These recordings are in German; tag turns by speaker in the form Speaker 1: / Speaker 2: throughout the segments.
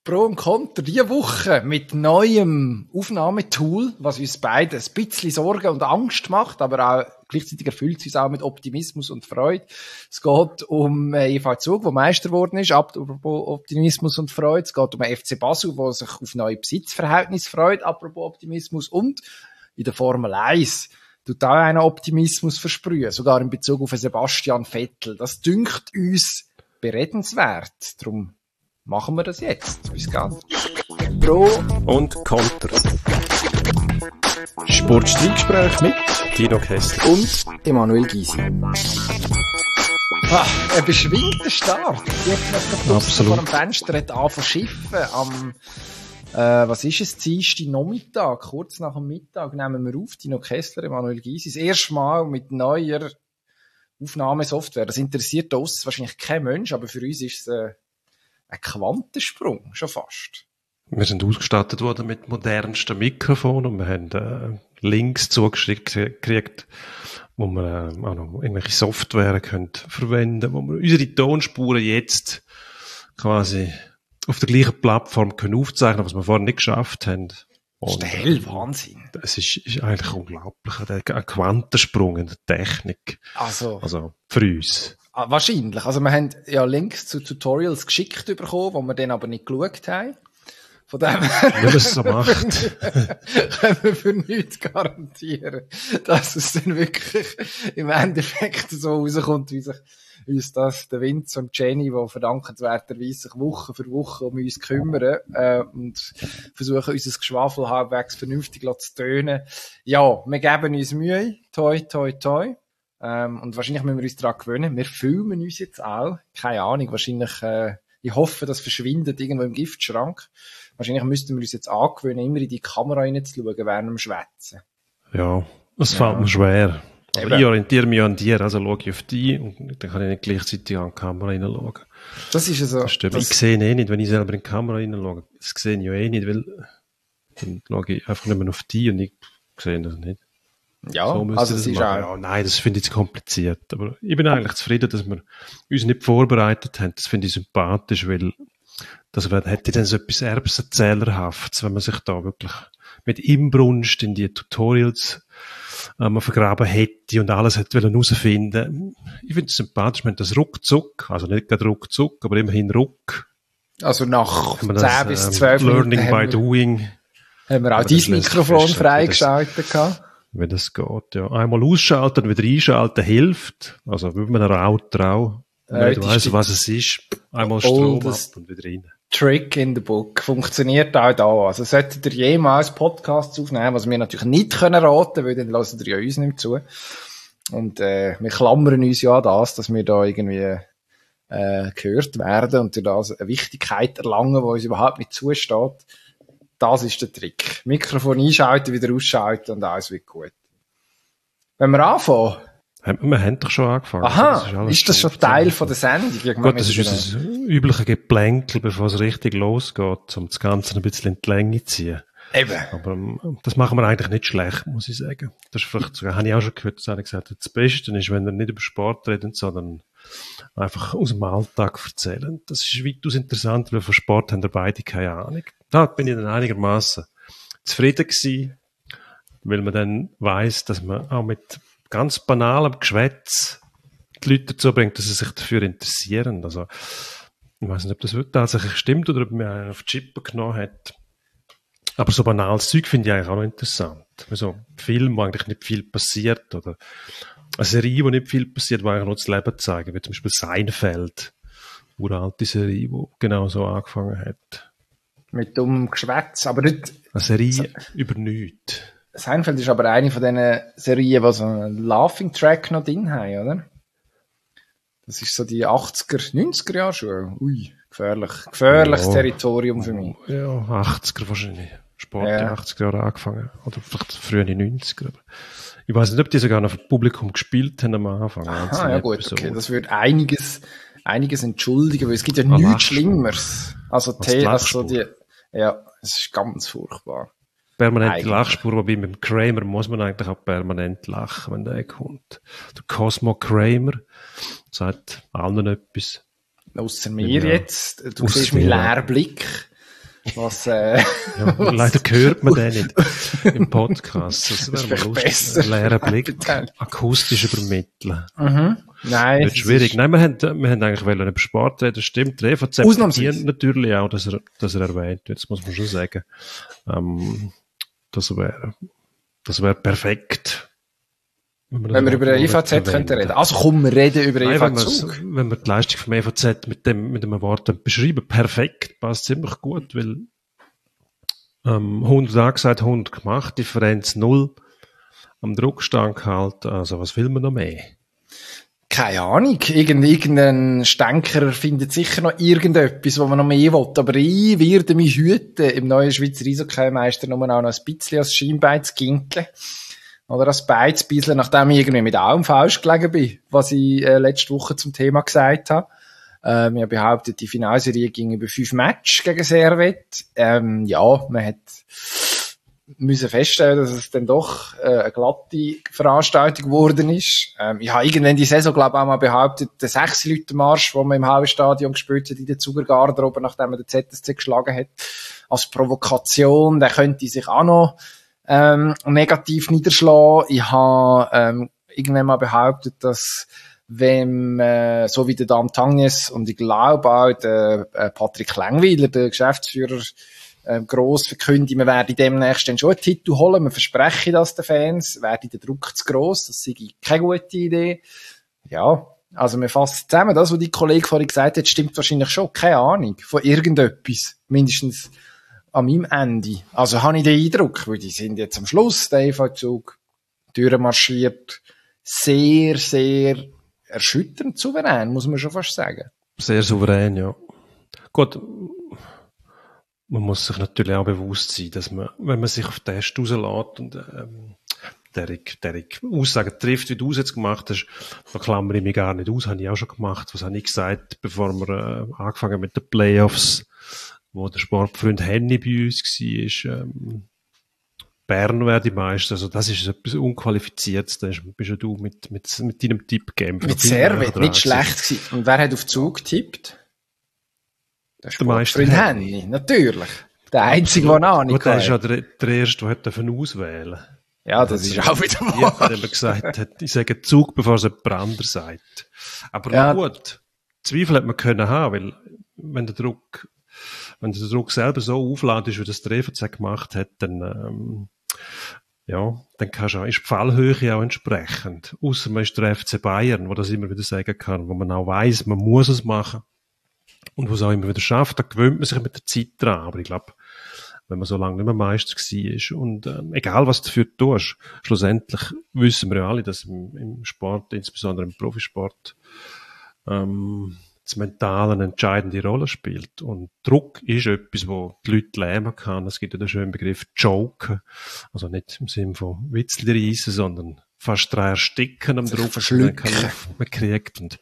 Speaker 1: Pro und Contra diese Woche mit neuem Aufnahmetool, was uns beide ein bisschen Sorgen und Angst macht, aber auch gleichzeitig erfüllt es uns auch mit Optimismus und Freude. Es geht um EV Zug, der Meister geworden ist, apropos Optimismus und Freude. Es geht um den FC Basel, der sich auf neue Besitzverhältnisse freut, apropos Optimismus. Und in der Formel 1 tut auch einen Optimismus versprühen, sogar in Bezug auf Sebastian Vettel. Das dünkt uns beredenswert. Darum machen wir das jetzt. Bis ganz. Pro
Speaker 2: und Contra. Sportstreitgespräch mit Dino Kessler
Speaker 1: und Emanuel Gysi. Ein beschwingter Start. Jetzt noch vor dem Fenster hat angefangen schiffen am was ist es? Dienstag Nachmittag, kurz nach dem Mittag nehmen wir auf. Dino Kessler, Emanuel Gysi. Das erste Mal mit neuer Aufnahmesoftware. Das interessiert uns wahrscheinlich kein Mensch, aber für uns ist es ein Quantensprung, schon fast.
Speaker 2: Wir sind ausgestattet worden mit modernsten Mikrofonen und wir haben Links zugeschickt gekriegt, wo wir auch noch irgendwelche Software können verwenden, wo wir unsere Tonspuren jetzt quasi auf der gleichen Plattform können aufzeichnen, was wir vorher nicht geschafft haben.
Speaker 1: Das ist der hell Wahnsinn.
Speaker 2: Das ist eigentlich unglaublich, ein Quantensprung in der Technik. Also für uns.
Speaker 1: Wahrscheinlich. Also wir haben ja Links zu Tutorials geschickt bekommen, die wir dann aber nicht geschaut haben. Von dem her
Speaker 2: wenn man es so macht,
Speaker 1: können wir für nichts garantieren, dass es dann wirklich im Endeffekt so rauskommt, wie sich uns das der Vince und Jenny, die verdankenswerterweise sich Woche für Woche um uns kümmern und versuchen, unser Geschwafel halbwegs vernünftig zu tönen. Ja, wir geben uns Mühe. Toi, toi, toi. Und wahrscheinlich müssen wir uns daran gewöhnen. Wir filmen uns jetzt auch. Keine Ahnung. Wahrscheinlich, ich hoffe, das verschwindet irgendwo im Giftschrank. Wahrscheinlich müssten wir uns jetzt angewöhnen, immer in die Kamera reinzuschauen, während wir schwätzen.
Speaker 2: Ja, das fällt mir schwer. Aber ich orientiere mich an dir, also schaue ich auf dich und dann kann ich nicht gleichzeitig an die Kamera reinschauen.
Speaker 1: Das ist ja so.
Speaker 2: Ich sehe ihn nicht, wenn ich selber in die Kamera reinschaue. Das sehe ich ja nicht, weil dann schaue ich einfach nicht mehr auf dich und ich sehe das nicht.
Speaker 1: Ja,
Speaker 2: so
Speaker 1: also es ist auch...
Speaker 2: Ja, nein, das finde ich zu kompliziert. Aber ich bin eigentlich zufrieden, dass wir uns nicht vorbereitet haben. Das finde ich sympathisch, weil das hätte dann so etwas Erbsenzählerhaftes, wenn man sich da wirklich mit Inbrunst in die Tutorials vergraben hätte und alles hätte herausfinden. Ich finde es sympathisch, wenn das ruckzuck, also nicht gerade ruckzuck, aber immerhin ruck.
Speaker 1: Also nach 10 bis 12
Speaker 2: Learning by doing.
Speaker 1: Haben wir auch dein Mikrofon freigeschaltet gehabt.
Speaker 2: Wenn das geht, ja. Einmal ausschalten, wieder einschalten hilft. Also, wie man einen Router auch. Wenn du weißt, was es ist, einmal Strom ab und wieder rein.
Speaker 1: Trick in the book. Funktioniert auch da. Also, solltet ihr jemals Podcasts aufnehmen, was wir natürlich nicht können raten, weil dann lassen ihr ja uns nicht zu. Und, wir klammern uns ja an das, dass wir da irgendwie, gehört werden und durch das eine Wichtigkeit erlangen, die uns überhaupt nicht zusteht. Das ist der Trick. Mikrofon einschalten, wieder ausschalten und alles wird gut. Wenn wir anfangen.
Speaker 2: Wir haben doch schon angefangen.
Speaker 1: Aha, ist das schon Teil von der Sendung?
Speaker 2: Gut, das ist unser übliches Geplänkel, bevor es richtig losgeht, um das Ganze ein bisschen in die Länge zu ziehen.
Speaker 1: Eben.
Speaker 2: Aber das machen wir eigentlich nicht schlecht, muss ich sagen. Das ist vielleicht sogar, habe ich auch schon gehört, dass einer gesagt hat, das Beste ist, wenn wir nicht über Sport reden, sondern einfach aus dem Alltag erzählen. Das ist weitaus interessant, weil von Sport haben wir beide keine Ahnung. Da bin ich dann einigermaßen zufrieden gewesen, weil man dann weiss, dass man auch mit ganz banalem Geschwätz die Leute dazu bringt, dass sie sich dafür interessieren. Also, ich weiss nicht, ob das tatsächlich stimmt oder ob man einen auf die Chippe genommen hat. Aber so banales Zeug finde ich eigentlich auch noch interessant. So Film, wo eigentlich nicht viel passiert, oder eine Serie, wo nicht viel passiert, wo eigentlich nur das Leben zeigen, wie zum Beispiel Seinfeld, uralte Serie, die genau so angefangen hat.
Speaker 1: Mit dummem Geschwätz, aber nicht...
Speaker 2: Eine Serie über nichts.
Speaker 1: Seinfeld ist aber eine von diesen Serien, die so einen Laughing-Track noch drin haben, oder? Das ist so die 80er, 90er Jahre schon. Ui, gefährliches Territorium für mich.
Speaker 2: Ja, 80er wahrscheinlich. Sport in den 80er Jahren angefangen. Oder vielleicht früher in den 90er. Aber ich weiß nicht, ob die sogar noch für das Publikum gespielt haben am Anfang.
Speaker 1: Ah, ja gut, okay. Das würde einiges entschuldigen, weil es gibt ja nichts Schlimmeres. Also ja, es ist ganz furchtbar.
Speaker 2: Permanente Lachspur, wobei mit dem Kramer muss man eigentlich auch permanent lachen, wenn der kommt. Der Cosmo Kramer sagt allen etwas.
Speaker 1: Ausser mir jetzt. Du siehst meinen leeren Blick. Was,
Speaker 2: Ja, leider hört man den nicht im Podcast. Das wäre mal lustig.
Speaker 1: besser.
Speaker 2: Einen leeren Blick akustisch übermitteln.
Speaker 1: Nein.
Speaker 2: Wird schwierig. Nein, wir haben eigentlich über Sport reden. Stimmt, der EVZ verdient natürlich auch, dass er erwähnt wird. Das muss man schon sagen. Das wäre perfekt.
Speaker 1: Wenn wir über den EVZ könnten reden. Also komm, wir reden über den EVZ.
Speaker 2: Wenn wir die Leistung vom EVZ mit dem Wort beschreiben, perfekt, passt ziemlich gut, weil 100 angesagt, 100 gemacht, Differenz 0, am Druckstand gehalten, also was will man noch mehr?
Speaker 1: Keine Ahnung, irgendein Stänker findet sicher noch irgendetwas, wo man noch mehr will, aber ich werde mich hüten, im neuen Schweizer Eishockey-Meister nur auch noch ein bisschen als Schienbein zu ginkeln. Oder als Beizbisler, nachdem ich irgendwie mit Augen falsch gelegen bin, was ich letzte Woche zum Thema gesagt habe. Ich habe behauptet, die Finalserie ging über 5 Matches gegen Servette. Ja, man hat müssen feststellen, dass es dann doch eine glatte Veranstaltung geworden ist. Ich habe irgendwann die Saison, glaube ich, auch mal behauptet, der 6-Leute-Marsch, den man im Hallenstadion gespielt hat, in der Zugergarderobe, nachdem man den ZSC geschlagen hat, als Provokation, der könnte sich auch noch negativ niederschlagen. Ich habe irgendwann mal behauptet, dass wenn so wie der Dan Tangnes und ich glaube auch der Patrick Längweiler, der Geschäftsführer, gross verkündet, wir werden demnächst dann schon einen Titel holen, wir versprechen das den Fans, werde der Druck zu gross, das sei keine gute Idee. Ja, also wir fassen zusammen, das, was die Kollege vorhin gesagt hat, stimmt wahrscheinlich schon, keine Ahnung, von irgendetwas, mindestens an meinem Ende. Also habe ich den Eindruck, weil die sind jetzt am Schluss, der EV-Zug, durchmarschiert, sehr, sehr erschütternd souverän, muss man schon fast sagen.
Speaker 2: Sehr souverän, ja. Gut, man muss sich natürlich auch bewusst sein, dass man, wenn man sich auf den Test rauslässt und der Aussagen trifft, wie du es jetzt gemacht hast, da klammere ich mich gar nicht aus, habe ich auch schon gemacht. Was habe ich gesagt, bevor wir angefangen mit den Playoffs, wo der Sportfreund Henny bei uns war, Bern wäre die Meister. Also das ist etwas Unqualifiziertes. Da bist ja du mit deinem Tippgame.
Speaker 1: Mit Servet, nicht schlecht gewesen. Und wer hat auf Zug getippt? Der Sportfreund Henny, natürlich. Der Einzige, der noch nicht
Speaker 2: der ist ja der Erste, der auswählen durfte.
Speaker 1: Ja, das ist auch wieder wahr.
Speaker 2: Ja, der gesagt hat, ich sage Zug, bevor es jemand anderes sagt. Aber ja, gut, Zweifel hat man können haben, weil wenn der Druck selber so aufladen ist, wie das der EVZ gemacht hat, dann kannst du auch, ist die Fallhöhe auch entsprechend. Ausser man ist der FC Bayern, wo das immer wieder sagen kann, wo man auch weiss, man muss es machen. Und wo es auch immer wieder schafft, da gewöhnt man sich mit der Zeit dran. Aber ich glaube, wenn man so lange nicht mehr Meister war und egal was du dafür tust, schlussendlich wissen wir ja alle, dass im Sport, insbesondere im Profisport, das Mentale eine entscheidende Rolle spielt. Und Druck ist etwas, wo die Leute lähmen kann. Es gibt ja den schönen Begriff Joken. Also nicht im Sinne von Witzli reissen, sondern fast ersticken am Druck, man kriegt. Und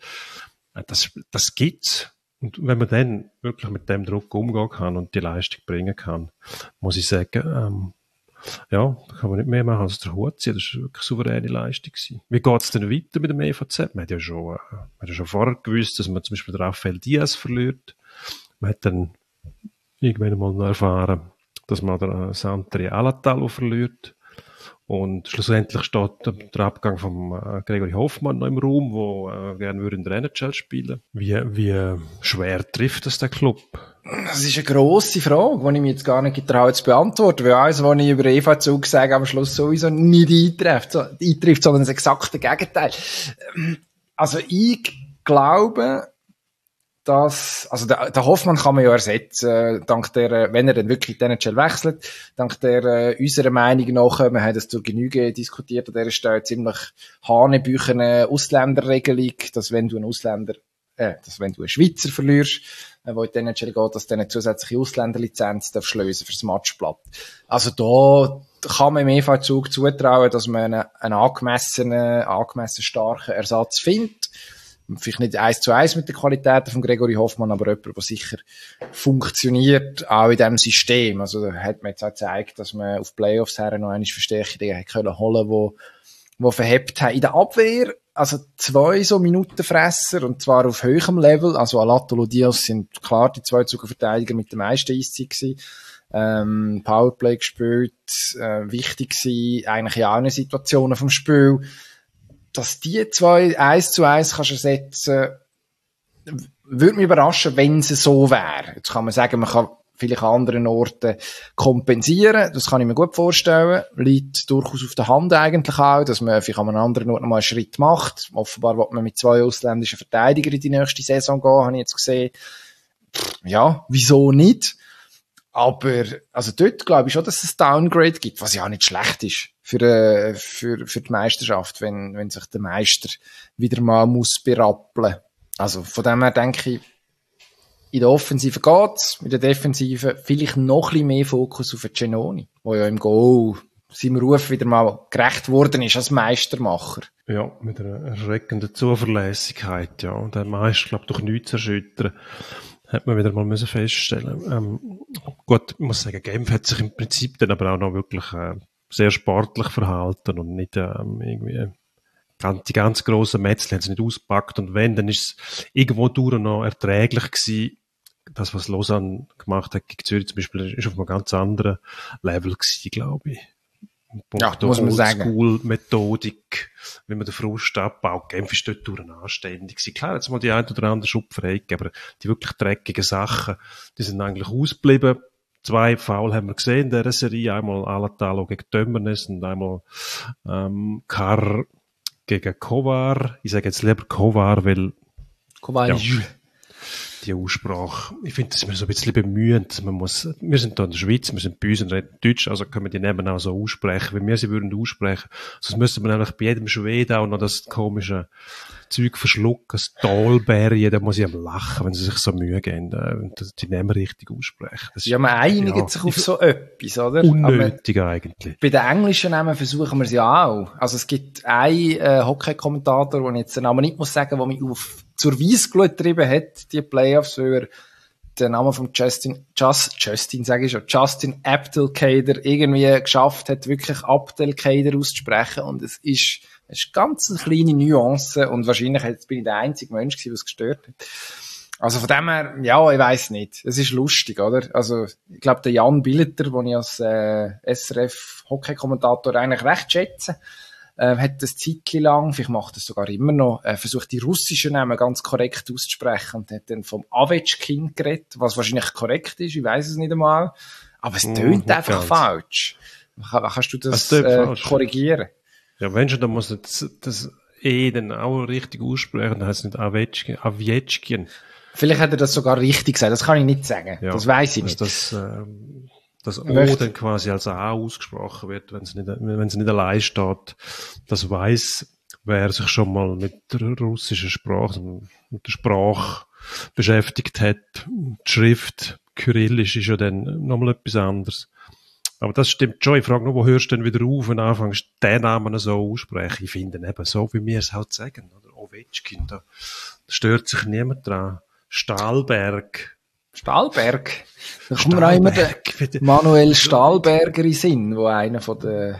Speaker 2: das gibt's. Und wenn man dann wirklich mit dem Druck umgehen kann und die Leistung bringen kann, muss ich sagen, da kann man nicht mehr machen als der Hut ziehen. Das war wirklich eine souveräne Leistung gewesen. Wie geht's denn weiter mit dem EVZ? Man hat ja schon vorher gewusst, dass man zum Beispiel den Rafael Diaz verliert. Man hat dann irgendwann mal noch erfahren, dass man den Santeri Alatalo verliert. Und schlussendlich steht der Abgang von Gregory Hoffmann noch im Raum, wo gerne würde in der NHL spielen. Wie schwer trifft das der Club?
Speaker 1: Das ist eine grosse Frage, die ich mir jetzt gar nicht getraue zu beantworten, weil alles, was ich über EV-Zug sage, am Schluss sowieso nicht eintrifft, sondern das exakte Gegenteil. Also ich glaube, dass, also der Hoffmann kann man ja ersetzen, dank der, wenn er dann wirklich die NHL wechselt, dank der, unserer Meinung nach, wir haben das zur Genüge diskutiert, an dieser Stelle ziemlich hanebüchene Ausländerregelung, dass wenn du einen Schweizer verlierst, wo in die NHL geht, dass du eine zusätzliche Ausländerlizenz darfst lösen fürs Matchblatt. Also da kann man im EV-Zug zutrauen, dass man einen angemessen starken Ersatz findet. Vielleicht nicht 1:1 mit den Qualitäten von Gregory Hoffmann, aber jemand, der sicher funktioniert, auch in diesem System. Also da hat man jetzt auch gezeigt, dass man auf Playoffs her noch eine Verstärkung holen können, die verhebt haben. In der Abwehr, also 2 so Minutenfresser, und zwar auf höherem Level. Also Alatolo Diaz sind klar die 2 Zuckerverteidiger mit der meisten Eiszeit gewesen. Powerplay gespielt, wichtig gewesen, eigentlich in allen Situationen vom Spiel. Dass die 2 1:1 kannst ersetzen, würde mich überraschen, wenn es so wäre. Jetzt kann man sagen, man kann vielleicht an anderen Orten kompensieren. Das kann ich mir gut vorstellen. Liegt durchaus auf der Hand eigentlich auch, dass man vielleicht an einem anderen Ort nochmal einen Schritt macht. Offenbar will man mit 2 ausländischen Verteidigern in die nächste Saison gehen, habe ich jetzt gesehen. Ja, wieso nicht? Aber, also dort glaube ich schon, dass es Downgrade gibt, was ja auch nicht schlecht ist für die Meisterschaft, wenn sich der Meister wieder mal muss berappeln. Also von dem her denke ich, in der Offensive geht's, in der Defensive vielleicht noch ein bisschen mehr Fokus auf den Genoni, wo ja im Goal seinem Ruf wieder mal gerecht worden ist als Meistermacher.
Speaker 2: Ja, mit einer erschreckenden Zuverlässigkeit, ja. Und der Meister, glaube ich, durch nichts zu erschüttern, hat man wieder mal müssen feststellen. Gut, ich muss sagen, Genf hat sich im Prinzip dann aber auch noch wirklich sehr sportlich verhalten und nicht irgendwie die ganz grossen Metzel haben sie nicht ausgepackt, und wenn, dann ist es irgendwo durch noch erträglich gewesen. Das, was Lausanne gemacht hat gegen Zürich zum Beispiel, ist auf einem ganz anderen Level gewesen, glaube ich.
Speaker 1: Ja, muss man sagen.
Speaker 2: Oldschool-Methodik, wie man den Frust abbaut. Genf ist dort durch anständig gewesen. Klar, jetzt mal die ein oder andere Schupfrei gegeben, aber die wirklich dreckigen Sachen, die sind eigentlich ausgeblieben. 2 Foul haben wir gesehen in dieser Serie. Einmal Alatalo gegen Tömmernes und einmal Carr gegen Kovar. Ich sage jetzt lieber Kovar, weil
Speaker 1: Kovar
Speaker 2: die Aussprache, ich finde, dass wir so ein bisschen bemühen, dass wir sind da in der Schweiz, wir sind bei uns und reden Deutsch, also können wir die Namen auch so aussprechen, wie wir sie würden aussprechen. Sonst müsste man nämlich bei jedem Schweden auch noch das komische Zeug verschlucken, das Talberry, da muss ich am lachen, wenn sie sich so Mühe geben, die Namen richtig aussprechen.
Speaker 1: Ja, man einigt sich auf so etwas, oder?
Speaker 2: Unnötig eigentlich.
Speaker 1: Bei den englischen Namen versuchen wir es ja auch. Also es gibt einen Hockey-Kommentator, den ich jetzt den Namen nicht muss sagen, der mich zur Weissglut getrieben hat, die Playoffs, weil er den Namen von Justin Abdelkader irgendwie geschafft hat, wirklich Abdelkader auszusprechen, und es ist ganz eine kleine Nuance, und wahrscheinlich bin ich der einzige Mensch gewesen, der es gestört hat. Also von dem her, ja, ich weiss nicht. Es ist lustig, oder? Also, ich glaube, der Jan Billeter, den ich als SRF-Hockey-Kommentator eigentlich recht schätze, hat das Zeitchen lang, vielleicht macht es sogar immer noch, versucht, die russischen Namen ganz korrekt auszusprechen, und hat dann vom Ovechkin geredet, was wahrscheinlich korrekt ist, ich weiss es nicht einmal, aber es tönt einfach falsch. Kannst du das korrigieren?
Speaker 2: Ja, wenn schon, dann muss das dann auch richtig aussprechen, dann heißt es nicht Ovechkin.
Speaker 1: Vielleicht hat er das sogar richtig gesagt, das kann ich nicht sagen, ja, das weiss ich nicht.
Speaker 2: Das O dann quasi als A ausgesprochen wird, wenn es nicht allein steht. Das weiss, wer sich schon mal mit der russischen Sprache, mit der Sprache beschäftigt hat. Die Schrift, Kyrillisch, ist ja dann nochmal etwas anderes. Aber das stimmt schon. Ich frage nur, wo hörst du denn wieder auf, wenn du anfängst, den Namen so aussprechen? Ich finde eben so, wie wir es halt sagen, oder? Ovechkin, da stört sich niemand dran. Stahlberg. Da kommt mir auch immer der
Speaker 1: Manuel Stahlberger in den Sinn, der einer von den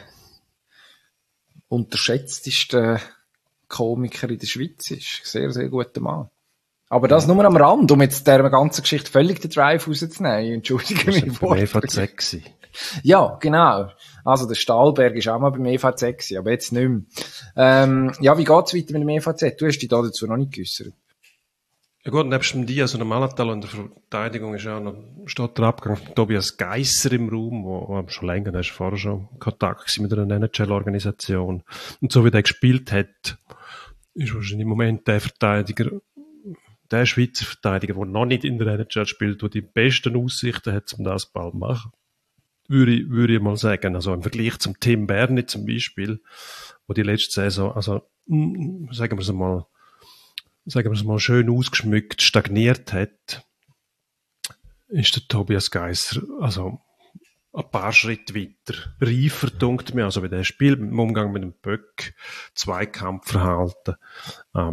Speaker 1: unterschätztesten Komiker in der Schweiz ist. Sehr, sehr guter Mann. Aber das nur am Rand, um jetzt der ganzen Geschichte völlig den Drive rauszunehmen. Entschuldige mich.
Speaker 2: Das war beim EVZ gewesen.
Speaker 1: Ja, genau. Also der Stahlberg ist auch mal beim EVZ gewesen, aber jetzt nicht mehr. Ja, wie geht's weiter mit dem EVZ? Du hast dich da dazu noch nicht geäussert.
Speaker 2: Ja gut, nebst dem Diaz und dem Malatal in der Verteidigung ist ja noch, steht der Abgang von Tobias Geisser im Raum, wo schon länger, der ist vorher schon in Kontakt mit einer NHL-Organisation. Und so wie der gespielt hat, ist wahrscheinlich im Moment der Schweizer Verteidiger, der noch nicht in der NHL spielt, der die besten Aussichten hat, um das bald zu machen. Würde ich mal sagen. Also im Vergleich zum Tim Berni zum Beispiel, wo die letzte Saison, also, sagen wir es mal schön ausgeschmückt, stagniert hat, ist der Tobias Geisser, also, ein paar Schritte weiter, reifer, dunkt mir, also wie der spielt, mit dem Umgang mit dem Böck, Zweikampfverhalten,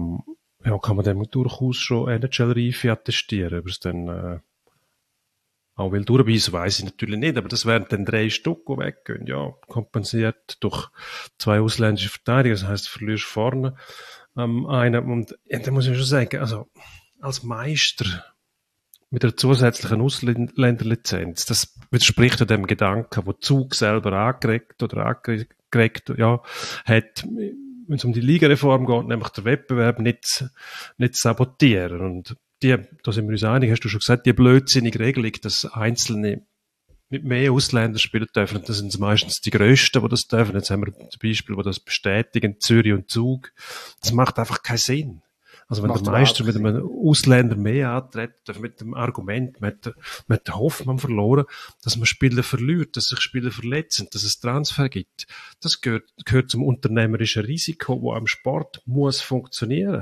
Speaker 2: ja, kann man dem durchaus schon NHL-Reife attestieren, ob es dann, Auch weil durchbeissen weiss ich natürlich nicht, aber das wären dann 3 Stück, die weggehen. Ja, kompensiert durch 2 ausländische Verteidiger, das heisst, du verlierst vorne einen. Und ja, da muss ich schon sagen, also als Meister mit einer zusätzlichen Ausländerlizenz, das widerspricht ja dem Gedanken, wo Zug selber angeregt ja, hat, wenn es um die Ligareform geht, nämlich der Wettbewerb nicht sabotieren. Und da sind wir uns einig, hast du schon gesagt, die blödsinnige Regelung, dass Einzelne mit mehr Ausländern spielen dürfen, und das sind meistens die Grössten, die das dürfen. Jetzt haben wir zum Beispiel, die das bestätigen, Zürich und Zug. Das macht einfach keinen Sinn. Also wenn der Meister mit einem Ausländer mehr antritt, mit dem Argument, man hat den Hoffmann verloren, dass man Spieler verliert, dass sich Spieler verletzen, dass es Transfer gibt. Das gehört zum unternehmerischen Risiko, das am Sport muss funktionieren.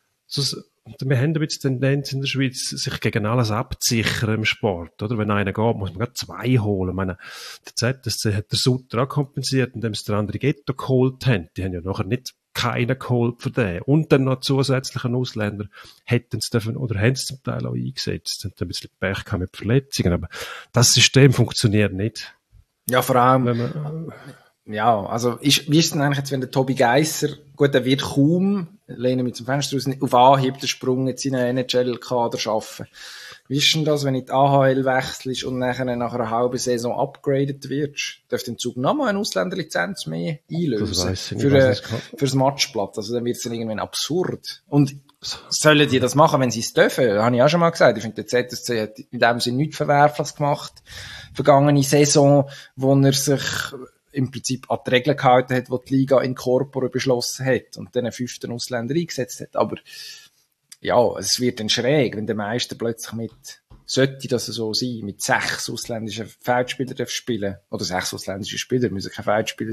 Speaker 2: Wir haben ein bisschen Tendenz in der Schweiz, sich gegen alles abzusichern im Sport, oder? Wenn einer geht, muss man gerade 2 holen. Ich meine, der ZSC hat der Sutter auch kompensiert, indem sie der andere Ghetto geholt haben. Die haben ja nachher nicht keinen geholt für den. Und dann noch zusätzlichen Ausländer hätten sie dürfen, oder haben sie zum Teil auch eingesetzt. Sie haben ein bisschen Pech gehabt mit Verletzungen, aber das System funktioniert nicht.
Speaker 1: Ja, vor allem, ja, also wie ist es denn eigentlich jetzt, wenn der Tobi Geisser, gut, er wird kaum, lehne mich zum Fenster raus, auf Anhieb den Sprung jetzt in einen NHL-Kader schaffen. Wie ist denn das, wenn in die AHL wechselst und nachher nach einer halben Saison upgraded wirst? Darf den Zug nochmal eine Ausländerlizenz mehr einlösen?
Speaker 2: Das weiss ich nicht,
Speaker 1: fürs Matchblatt. Also dann wird es dann irgendwann absurd. Und sollen die das machen, wenn sie es dürfen? Das habe ich auch schon mal gesagt. Ich finde, der ZSC hat in dem Sinne nichts Verwerfliches gemacht. Vergangene Saison, wo er sich im Prinzip an die Regeln gehalten hat, die die Liga in Corpore beschlossen hat und dann einen 5. Ausländer eingesetzt hat. Aber ja, es wird dann schräg, wenn der Meister plötzlich sollte das so sein, mit 6 ausländischen Feldspielern spielen oder 6 ausländische Spieler, müssen keine Feldspieler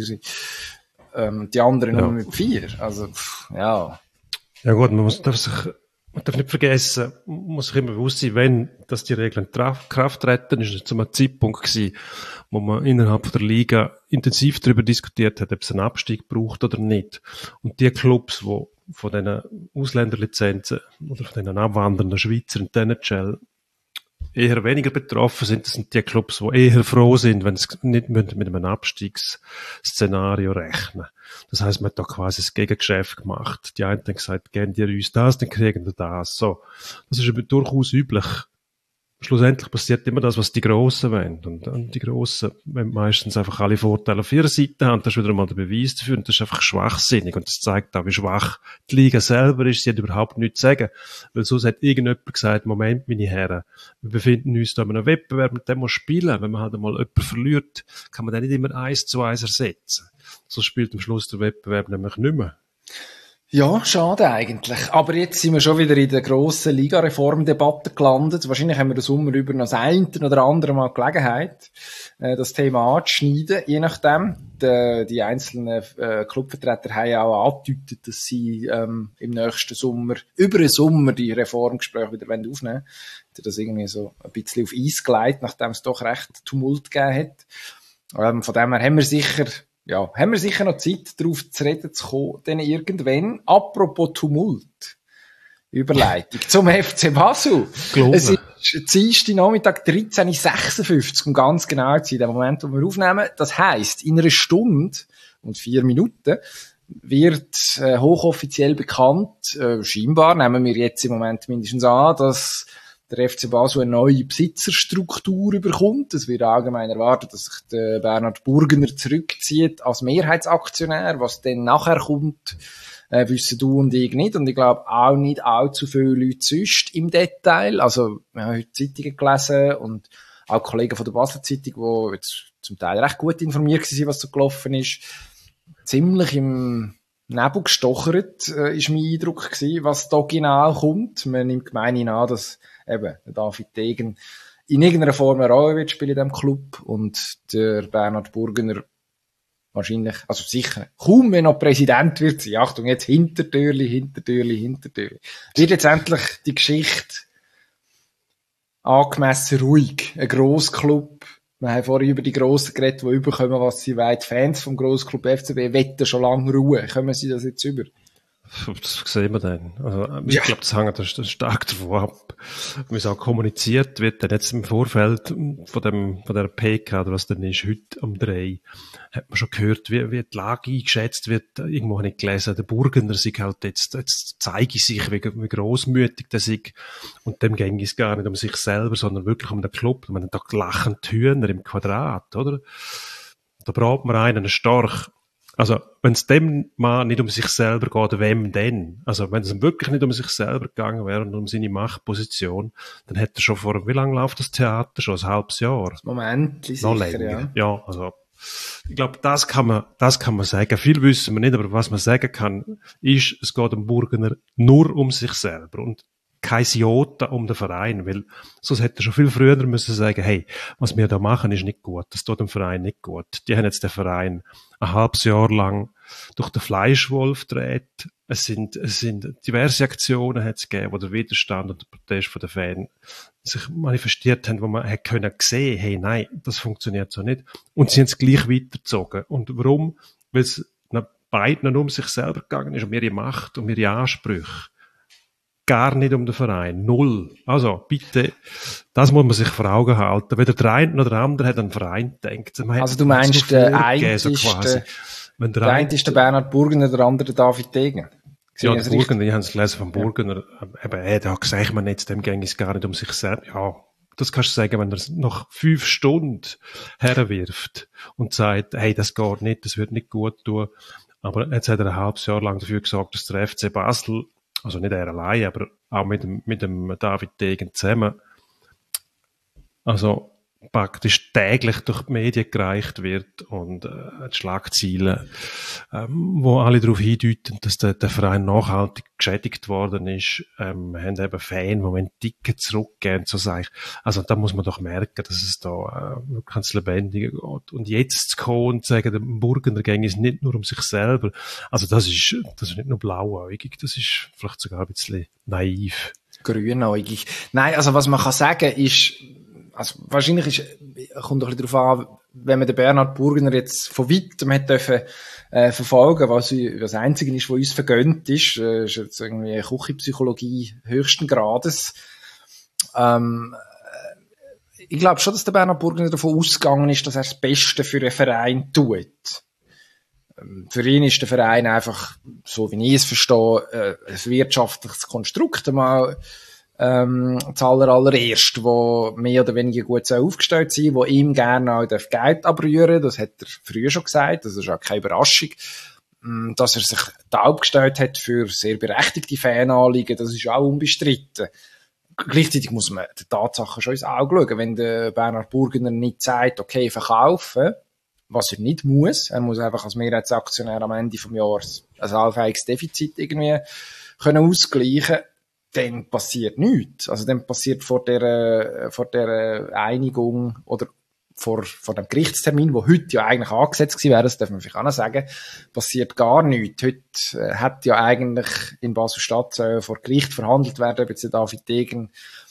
Speaker 1: sein, die anderen nur mit 4. Also, ja.
Speaker 2: Ja gut, man darf nicht vergessen, man muss sich immer bewusst sein, wenn dass die Regeln in Kraft treten, ist es zu einem Zeitpunkt gewesen, wo man innerhalb der Liga intensiv darüber diskutiert hat, ob es einen Abstieg braucht oder nicht. Und die Clubs, die von diesen Ausländerlizenzen oder von diesen abwandernden Schweizer in den NHL eher weniger betroffen sind, das sind die Clubs, die eher froh sind, wenn sie nicht mit einem Abstiegsszenario rechnen. Das heisst, man hat da quasi das Gegengeschäft gemacht. Die einen haben gesagt, geben die uns das, dann kriegen wir das. So. Das ist aber durchaus üblich. Schlussendlich passiert immer das, was die Grossen wollen. Und die Grossen wollen meistens einfach alle Vorteile auf ihrer Seite haben. Das ist wieder einmal der Beweis dafür. Und das ist einfach schwachsinnig. Und das zeigt auch, wie schwach die Liga selber ist. Sie hat überhaupt nichts zu sagen. Weil sonst hat irgendjemand gesagt, Moment, meine Herren, wir befinden uns da in einem Wettbewerb, mit dem man spielen. Wenn man halt einmal jemanden verliert, kann man den nicht immer 1:1 ersetzen. So spielt am Schluss der Wettbewerb nämlich nicht mehr.
Speaker 1: Ja, schade eigentlich. Aber jetzt sind wir schon wieder in der grossen Liga-Reform-Debatte gelandet. Wahrscheinlich haben wir den Sommer über noch das eine oder andere Mal Gelegenheit, das Thema anzuschneiden. Je nachdem. Die einzelnen Clubvertreter haben ja auch angedeutet, dass sie im nächsten Sommer, über den Sommer, die Reformgespräche wieder aufnehmen wollen. Das irgendwie so ein bisschen auf Eis gelegt, nachdem es doch recht Tumult gegeben hat. Von dem her haben wir sicher noch Zeit, darauf zu reden zu kommen, denn irgendwann, apropos Tumult, Überleitung zum FC Basel. Es ist Dienstag Nachmittag 13:56, um ganz genau zu sein, der Moment, wo wir aufnehmen. Das heisst, in einer Stunde und 4 Minuten wird hochoffiziell bekannt, scheinbar, nehmen wir jetzt im Moment mindestens an, dass der FC Basel eine neue Besitzerstruktur bekommt. Es wird allgemein erwartet, dass sich der Bernhard Burgener zurückzieht als Mehrheitsaktionär. Was dann nachher kommt, wissen du und ich nicht. Und ich glaube auch nicht allzu viele Leute sonst im Detail. Also, wir haben heute Zeitungen gelesen und auch Kollegen von der Basler Zeitung, die jetzt zum Teil recht gut informiert waren, was so gelaufen ist. Ziemlich im Nebel gestochert, ist mein Eindruck gewesen, was da genau kommt. Man nimmt gemeinhin an, dass eben der David Degen in irgendeiner Form eine Rolle wird spielen in diesem Club und der Bernhard Burgener wahrscheinlich, also sicher, kaum wenn noch Präsident wird sein. Achtung, jetzt Hintertürli. Wird jetzt endlich die Geschichte angemessen ruhig. Ein Grossclub. Wir haben vorhin über die Grossen geredet, die überkommen, was sie wollen. Fans vom Grossclub FCB wetten schon lange Ruhe. Kommen sie das jetzt über?
Speaker 2: Das sehen wir dann. Also, ich glaube, das hängt das stark davon ab, wie es auch kommuniziert wird. Denn jetzt im Vorfeld von der PK, oder was denn ist, heute um 3, hat man schon gehört, wie die Lage eingeschätzt wird. Irgendwo habe ich gelesen, der Burgener sei halt jetzt zeige sich, wie grossmütig der sei. Und dem ging es gar nicht um sich selber, sondern wirklich um den Club. Man hat da lachend Hühner im Quadrat, oder? Da braucht man einen stark. Also, wenn es dem mal nicht um sich selber geht, wem denn? Also, wenn es ihm wirklich nicht um sich selber gegangen wäre und um seine Machtposition, dann hätte er schon wie lange läuft das Theater? Schon ein halbes Jahr?
Speaker 1: Moment, sicher,
Speaker 2: noch länger. Ja, also, ich glaube, das kann man sagen. Viel wissen wir nicht, aber was man sagen kann, ist, es geht dem Burgener nur um sich selber und kein Jota um den Verein, weil sonst hätte er schon viel früher müssen sagen, hey, was wir da machen, ist nicht gut, das tut dem Verein nicht gut. Die haben jetzt den Verein ein halbes Jahr lang durch den Fleischwolf gedreht. Es sind diverse Aktionen hat's gegeben, wo der Widerstand und der Protest von den Fans sich manifestiert haben, wo man hätte können sehen, hey, nein, das funktioniert so nicht. Und sie haben es gleich weitergezogen. Und warum? Weil es beiden nur um sich selber gegangen ist, um ihre Macht, um ihre Ansprüche. Gar nicht um den Verein. Null. Also, bitte, das muss man sich vor Augen halten. Weder der eine noch der andere hat an den Verein gedacht.
Speaker 1: Also, du meinst, der eine ist der Bernhard Burgener, der andere der David Degen?
Speaker 2: Ja, der Burgener, ich habe es gelesen vom Burgener. Eben, da sagt man jetzt, dem ging es gar nicht um sich selbst. Ja, das kannst du sagen, wenn er es nach 5 Stunden herwirft und sagt, hey, das geht nicht, das wird nicht gut tun. Aber jetzt hat er ein halbes Jahr lang dafür gesorgt, dass der FC Basel, also nicht er allein, aber auch mit dem David Degen zusammen, also praktisch täglich durch die Medien gereicht wird und die Schlagzeilen, wo alle darauf hindeuten, dass der Verein nachhaltig geschädigt worden ist, haben eben Fans, die Tickets zurückgeben, so sage ich. Also da muss man doch merken, dass es da wirklich ans Lebendige geht. Und jetzt zu kommen und zu sagen, der Burgener ging es nicht nur um sich selber, also das ist nicht nur blauäugig, das ist vielleicht sogar ein bisschen naiv.
Speaker 1: Grünäugig. Nein, also was man kann sagen ist, also wahrscheinlich kommt ein bisschen darauf an, wenn man den Bernhard Burgener jetzt von weitem hat dürfen verfolgen, was das Einzige ist, was uns vergönnt ist jetzt irgendwie Küchenpsychologie höchsten Grades. Ich glaube schon, dass der Bernhard Burgener davon ausgegangen ist, dass er das Beste für einen Verein tut. Für ihn ist der Verein einfach, so wie ich es verstehe, ein wirtschaftliches Konstrukt, einmal das allererste, wo mehr oder weniger gut aufgestellt sein, wo ihm gerne auch Geld abrühren, das hat er früher schon gesagt, das ist auch keine Überraschung, dass er sich taub gestellt hat für sehr berechtigte Fananliegen, das ist auch unbestritten. Gleichzeitig muss man die Tatsachen schon ins Auge schauen, wenn der Bernhard Burgener nicht sagt, okay, verkaufen, was er nicht muss, er muss einfach als Mehrheitsaktionär am Ende vom Jahr ein allfälliges Defizit irgendwie können ausgleichen, dann passiert nichts. Also dann passiert vor der Einigung oder vor dem Gerichtstermin, wo heute ja eigentlich angesetzt gewesen wäre, das darf man vielleicht auch noch sagen, passiert gar nichts. Heute hat ja eigentlich in Basel-Stadt vor Gericht verhandelt werden, ob jetzt der David Degen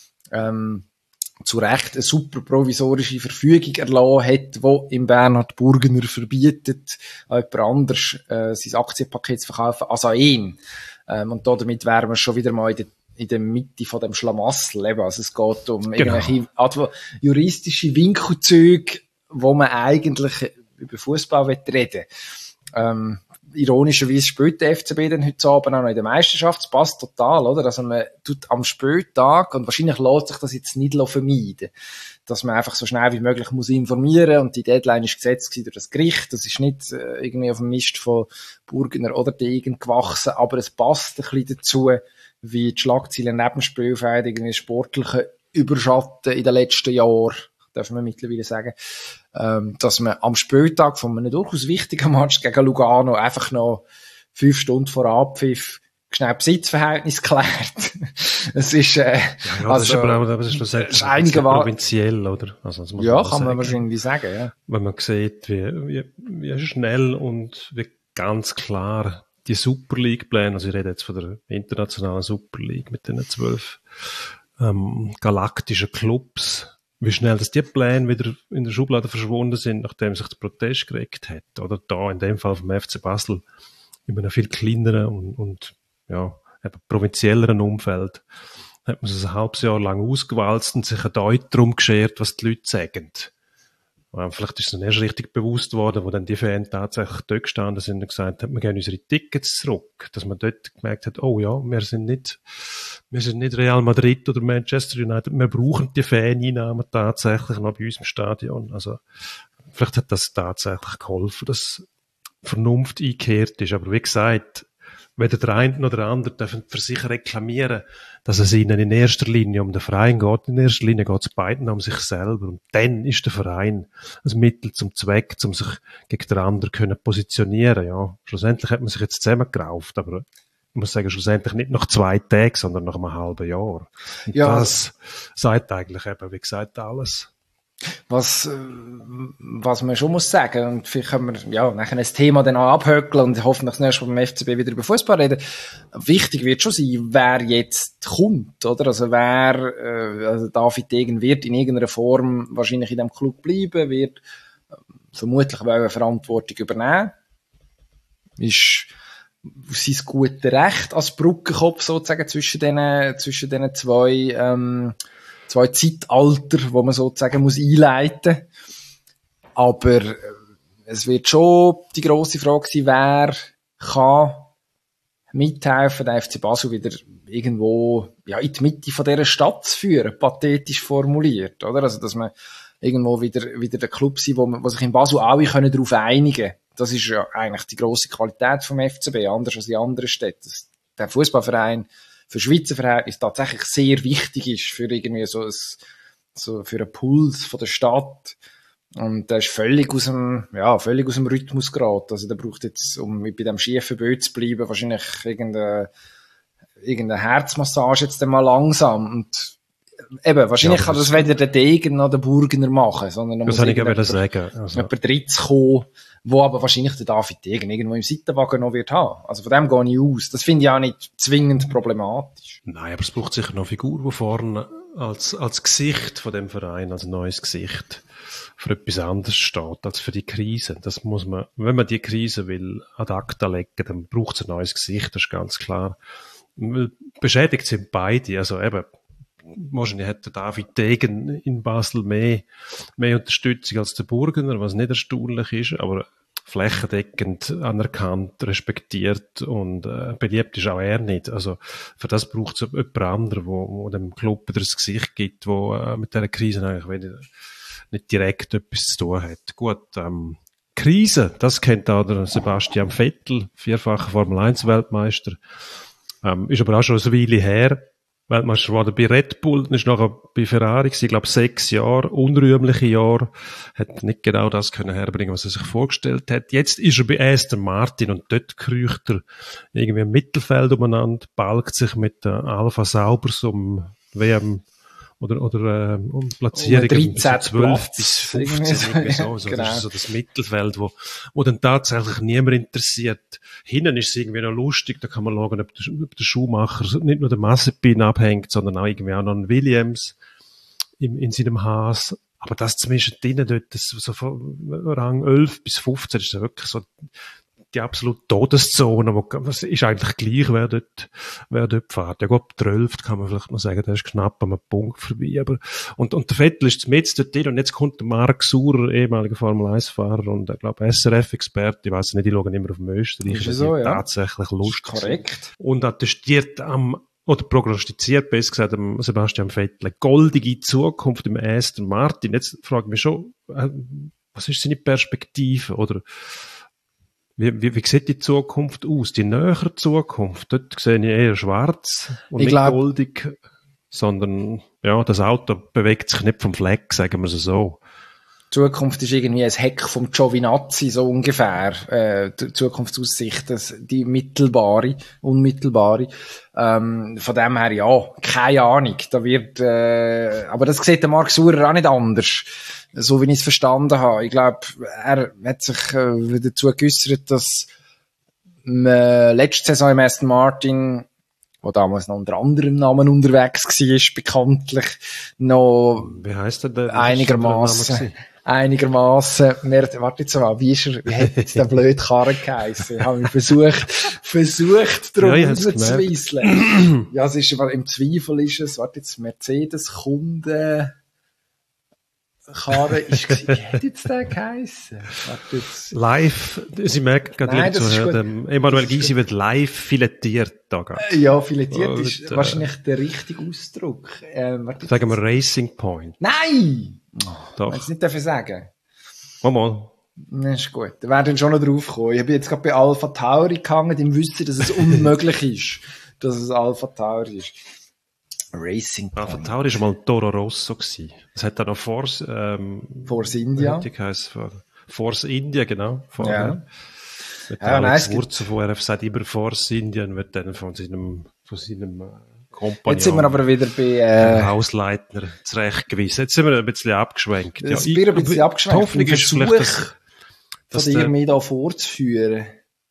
Speaker 1: zu Recht eine super provisorische Verfügung erlassen hat, die im Bernhard Burgener verbietet, an jemand anders sein Aktienpaket zu verkaufen, als an ihn. Und damit wären wir schon wieder mal in der Mitte von dem Schlamassel. Also es geht um irgendwelche juristische Winkelzüge, wo man eigentlich über Fußball reden will. Ironischerweise spielt der FCB dann heute Abend auch noch in der Meisterschaft. Das passt total, oder? Also man tut am Spieltag, und wahrscheinlich lässt sich das jetzt nicht vermeiden, dass man einfach so schnell wie möglich muss informieren, und die Deadline ist gesetzt durch das Gericht. Das ist nicht irgendwie auf dem Mist von Burgener oder Degen gewachsen, aber es passt ein bisschen dazu, wie die Schlagzeilen neben Spielfeld irgendwie sportliche Überschatten in den letzten Jahren, dürfen wir mittlerweile sagen, dass man am Spieltag von einem durchaus wichtigen Match gegen Lugano einfach noch 5 Stunden vor Abpfiff schnell Besitzverhältnis klärt. Es ist,
Speaker 2: das ist aber auch, das ist schlussendlich provinziell, oder? Also, das muss man
Speaker 1: kann man wahrscheinlich sagen, ja.
Speaker 2: Wenn man sieht, wie schnell und wie ganz klar die Super League-Pläne, also ich rede jetzt von der internationalen Super League mit den 12 galaktischen Clubs, wie schnell dass die Pläne wieder in der Schublade verschwunden sind, nachdem sich der Protest geregt hat. Oder da in dem Fall vom FC Basel in einem viel kleineren und ja, eben provinzielleren Umfeld, hat man es ein halbes Jahr lang ausgewalzt und sich ein Deut darum geschert, was die Leute sagen. Vielleicht ist es dann erst richtig bewusst worden, wo dann die Fans tatsächlich dort gestanden sind und gesagt haben, wir geben unsere Tickets zurück. Dass man dort gemerkt hat, oh ja, wir sind nicht Real Madrid oder Manchester United, wir brauchen die Faneinnahmen tatsächlich noch bei uns im Stadion. Also, vielleicht hat das tatsächlich geholfen, dass Vernunft eingekehrt ist. Aber wie gesagt, weder der eine noch der andere dürfen für sich reklamieren, dass es ihnen in erster Linie um den Verein geht. In erster Linie geht es beiden um sich selber. Und dann ist der Verein ein Mittel zum Zweck, um sich gegen den anderen können positionieren. Ja, schlussendlich hat man sich jetzt zusammengerauft, aber ich muss sagen, schlussendlich nicht nach 2 Tagen, sondern nach einem halben Jahr. Und ja, das sagt eigentlich eben, wie gesagt, alles.
Speaker 1: Was man schon muss sagen, und vielleicht können wir, ja, nachher ein Thema dann auch abhökeln und hoffentlich das nächste Mal beim FCB wieder über Fußball reden. Wichtig wird schon sein, wer jetzt kommt, oder? Also also David Degen wird in irgendeiner Form wahrscheinlich in dem Club bleiben, wird vermutlich auch eine Verantwortung übernehmen. Ist sein gutes Recht als Brückenkopf sozusagen zwischen diesen zwei Zeitalter, wo man sozusagen muss einleiten. Aber es wird schon die grosse Frage sein, wer kann mithelfen, den FC Basel wieder irgendwo, ja, in die Mitte von dieser Stadt zu führen, pathetisch formuliert, oder? Also, dass man irgendwo wieder der Club sein, wo sich in Basel alle können darauf einigen. Das ist ja eigentlich die grosse Qualität vom FCB, anders als in anderen Städten. Der Fußballverein für Schweizer Verhältnis tatsächlich sehr wichtig ist für irgendwie so für einen Puls von der Stadt. Und der ist völlig aus dem Rhythmus geraten. Also der braucht jetzt, um bei dem schiefen Bild zu bleiben, wahrscheinlich irgendeine Herzmassage jetzt mal langsam. Und eben, wahrscheinlich kann das weder der Degen noch der Burgener machen, sondern da muss jemand drittes kommen, wo aber wahrscheinlich der David Degen irgendwo im Seitenwagen noch wird haben. Also von dem gehe ich aus. Das finde ich auch nicht zwingend problematisch.
Speaker 2: Nein, aber es braucht sicher noch eine Figur, die vorne als Gesicht von dem Verein, als neues Gesicht für etwas anderes steht als für die Krise. Das muss man, wenn man die Krise will ad acta legen, dann braucht es ein neues Gesicht, das ist ganz klar. Beschädigt sind beide, also eben, wahrscheinlich hat der David Degen in Basel mehr Unterstützung als der Burgener, was nicht erstaunlich ist, aber flächendeckend anerkannt, respektiert und beliebt ist auch er nicht. Also für das braucht es jemand anderen, wo dem Club wieder das Gesicht gibt, wo mit dieser Krise eigentlich nicht direkt etwas zu tun hat. Gut, Krise, das kennt auch der Sebastian Vettel, 4-facher Formel-1-Weltmeister, ist aber auch schon eine Weile her. Weltmeister war bei Red Bull, dann ist nachher bei Ferrari gewesen, ich glaube 6 Jahre, unrühmliche Jahre, hat nicht genau das können herbringen, was er sich vorgestellt hat. Jetzt ist er bei Aston Martin und dort kriecht er irgendwie im Mittelfeld umeinander, balgt sich mit der Alpha Saubers um WM oder um Platzierungen 12 bis 15, irgendwie so. Genau. Das ist so das Mittelfeld, wo dann tatsächlich niemand interessiert. Hinten ist es irgendwie noch lustig, da kann man schauen, ob der Schuhmacher nicht nur der Mazepin abhängt, sondern auch irgendwie auch noch ein Williams in seinem Haas. Aber das zwischen denen dort, das so von Rang 11 bis 15, ist ja wirklich so die absolute Todeszone, was ist eigentlich gleich, wer dort fährt. Ja gut, der 11. kann man vielleicht noch sagen, der ist knapp an einem Punkt vorbei, aber, und der Vettel ist mit dort drin, und jetzt kommt der Marc Surer, ehemaliger Formel-1-Fahrer und, ich glaube, SRF-Experte, ich weiss nicht, die schauen immer auf dem Österreich,
Speaker 1: ist so, ja.
Speaker 2: Tatsächlich lustig.
Speaker 1: Korrekt.
Speaker 2: Und attestiert oder prognostiziert, besser gesagt, Sebastian Vettel, eine goldige Zukunft im Aston Martin. Jetzt frage ich mich schon, was ist seine Perspektive, oder, wie sieht die Zukunft aus? Die nähere Zukunft? Dort sehe ich eher schwarz und nicht goldig, sondern, ja, das Auto bewegt sich nicht vom Fleck, sagen wir es so.
Speaker 1: Die Zukunft ist irgendwie ein Heck vom Giovinazzi, so ungefähr. Die Zukunftsaussicht, die unmittelbare. Von dem her, ja, keine Ahnung. Da wird, aber das sieht der Marc Surer auch nicht anders. So wie ich es verstanden habe. Ich glaube, er hat sich dazu geäussert, dass man letzte Saison im Aston Martin, wo damals noch unter anderem Namen unterwegs war, bekanntlich noch
Speaker 2: wie heisst der
Speaker 1: einigermaßen einigermaßen, warte jetzt mal, wie hat jetzt der blöde Karren geheissen? Ich habe mich versucht, darum rauszuweisseln. Ja, es ist, im Zweifel ist es, warte jetzt, Mercedes-Kunde, Karre ist gewesen. Wie hat jetzt der geheissen? Warte jetzt.
Speaker 2: Live, Sie merken gerade Emanuel Gysi wird live filetiert da.
Speaker 1: Ja, filetiert ist wahrscheinlich der richtige Ausdruck.
Speaker 2: Sagen wir Racing Point.
Speaker 1: Nein!
Speaker 2: Doch.
Speaker 1: Wenn ich es nicht dafür sagen.
Speaker 2: Mal.
Speaker 1: Das ist gut. Da werden schon noch drauf kommen. Ich bin jetzt gerade bei Alpha Tauri gehangen, im Wissen, dass es unmöglich ist, dass es Alpha Tauri ist. Racing Point.
Speaker 2: Alpha Tauri war mal Toro Rosso gewesen. Es hat dann noch Force
Speaker 1: India.
Speaker 2: Force India, genau.
Speaker 1: Ja.
Speaker 2: Mit Alex Wurzel von RF sagt immer Force India und wird dann von seinem Kompagnon.
Speaker 1: Jetzt sind wir aber wieder bei,
Speaker 2: Hausleitner zurechtgewiesen. Jetzt sind wir ein bisschen abgeschwenkt.
Speaker 1: Ja, ich bin ein bisschen abgeschwenkt.
Speaker 2: Die Hoffnung ist vielleicht,
Speaker 1: dass dir mich da vorzuführen.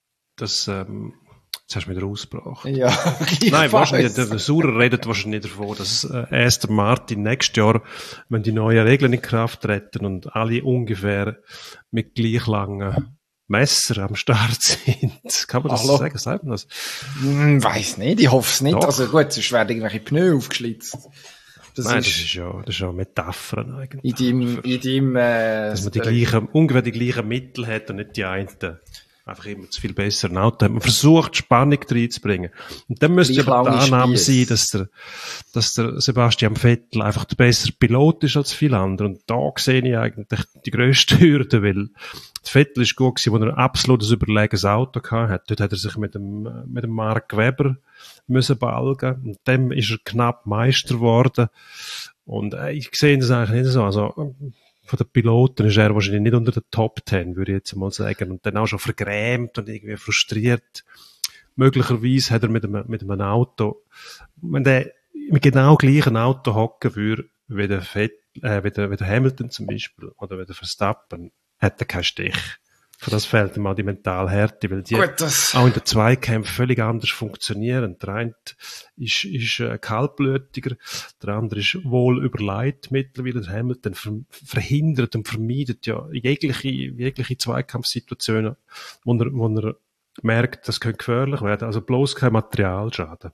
Speaker 2: Jetzt hast du wieder ausgebracht.
Speaker 1: Ja,
Speaker 2: nein, wahrscheinlich, der Saurer redet wahrscheinlich davon, dass Aston Martin nächstes Jahr, wenn die neuen Regeln in Kraft treten und alle ungefähr mit gleich langen Messer am Start sind. Kann man das so sagen? Sagt man das?
Speaker 1: Weiss nicht, ich hoffe es nicht.
Speaker 2: Doch.
Speaker 1: Also gut, sonst werden irgendwelche Pneu aufgeschlitzt.
Speaker 2: Das ist ja Metaphern eigentlich.
Speaker 1: Dass
Speaker 2: man ungefähr die gleichen Mittel hat und nicht die einen einfach immer zu viel besser ein Auto hat. Man versucht, Spannung reinzubringen. Und dann müsste aber die Annahme sein, dass der Sebastian Vettel einfach der bessere Pilot ist als viele andere. Und da sehe ich eigentlich die grösste Hürde, weil der Vettel ist gut gewesen, wo er ein absolutes überlegenes Auto hatte. Dort hat er sich mit dem Mark Webber müssen balgen. Und dem ist er knapp Meister geworden. Und ich sehe das eigentlich nicht so. Also, von den Piloten ist er wahrscheinlich nicht unter den Top 10, würde ich jetzt mal sagen. Und dann auch schon vergrämt und irgendwie frustriert. Möglicherweise hat er mit einem Auto, wenn der mit genau gleichen Auto hocken würde, wie der Hamilton zum Beispiel, oder wie der Verstappen, hat er keinen Stich. Für das fehlt ihm auch die mentale Härte, weil die auch in den Zweikämpfen völlig anders funktionieren. Der eine ist kaltblütiger, der andere ist wohl überlegt mittlerweile. Der Hamilton verhindert und vermeidet ja jegliche Zweikampfsituationen, wo er merkt, das könnte gefährlich werden. Also bloß kein Materialschaden.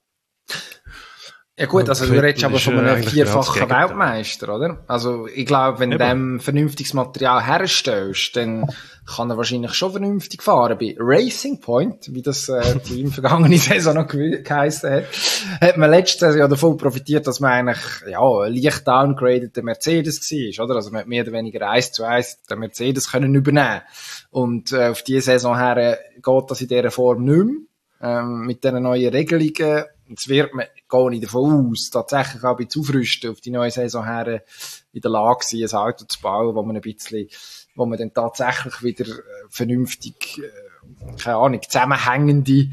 Speaker 1: Ja gut, also du redest aber von einem vierfachen Weltmeister, oder? Also ich glaube, wenn du dem vernünftiges Material herstellst, dann kann er wahrscheinlich schon vernünftig fahren. Bei Racing Point, wie das Team vergangene Saison noch geheissen hat man letztes Jahr davon profitiert, dass man eigentlich leicht downgraded der Mercedes war, oder? Also man hat mehr oder weniger 1:1 den Mercedes können übernehmen. Und auf diese Saison her geht das in dieser Form nicht mehr. Mit diesen neuen Regelungen. Jetzt wird man, gehe ich davon aus, tatsächlich auch bei Zufrüsten auf die neue Saison her in der Lage sein, ein Auto zu bauen, wo man dann tatsächlich wieder vernünftig, keine Ahnung, zusammenhängende,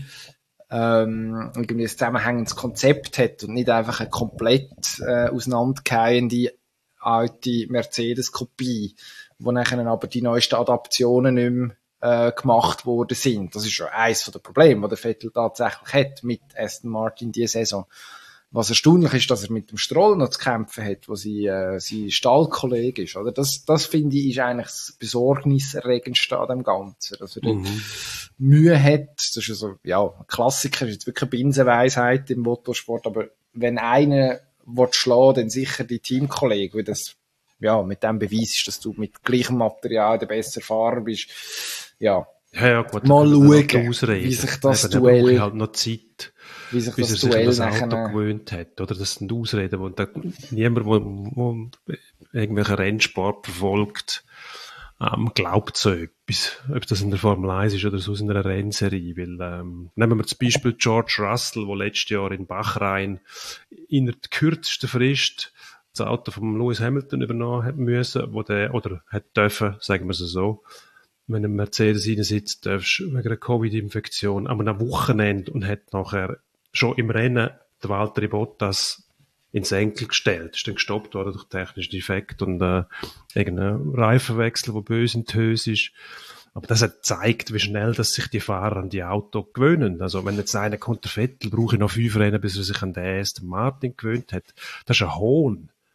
Speaker 1: irgendwie ein zusammenhängendes Konzept hat und nicht einfach eine komplett auseinandergehende alte Mercedes-Kopie, wo nachher aber die neuesten Adaptionen nicht mehr gemacht worden sind. Das ist schon eins der Probleme, die der Vettel tatsächlich hat mit Aston Martin diese Saison. Was erstaunlich ist, dass er mit dem Stroll noch zu kämpfen hat, wo sein Stallkollege ist, oder? Das finde ich ist eigentlich das Besorgniserregendste an dem Ganzen. Dass er Mühe hat, das ist also, ein Klassiker, ist jetzt wirklich eine Binsenweisheit im Motorsport, aber wenn einer schlagen, dann sicher die Teamkollegen, weil das, mit dem Beweis ist, dass du mit gleichem Material der bessere Fahrer bist. Ja,
Speaker 2: gut,
Speaker 1: mal schauen, wie sich das Duell,
Speaker 2: halt noch Zeit,
Speaker 1: wie sich
Speaker 2: bis
Speaker 1: das
Speaker 2: er
Speaker 1: Duell
Speaker 2: sich das Auto gewöhnt hat, oder? Das sind Ausreden, wo niemand, wo irgendwelchen Rennsport verfolgt, glaubt so etwas. Ob das in der Formel 1 ist oder so in einer Rennserie, weil, nehmen wir das Beispiel George Russell, der letztes Jahr in Bahrain in der kürzesten Frist das Auto von Lewis Hamilton übernommen hat müssen, hat dürfen, sagen wir es so. Wenn ein Mercedes reinsitzt, darfst du wegen einer Covid-Infektion an einem Wochenende und hat nachher schon im Rennen den Valtteri Bottas ins Enkel gestellt. Ist dann gestoppt worden durch technischen Defekt und irgendeinen Reifenwechsel, der böse in die Hose ist. Aber das hat gezeigt, wie schnell dass sich die Fahrer an die Auto gewöhnen. Also wenn jetzt einer kommt, der Vettel, brauche ich noch 5 Rennen, bis er sich an den Aston Martin gewöhnt hat. Das ist ein Hohn.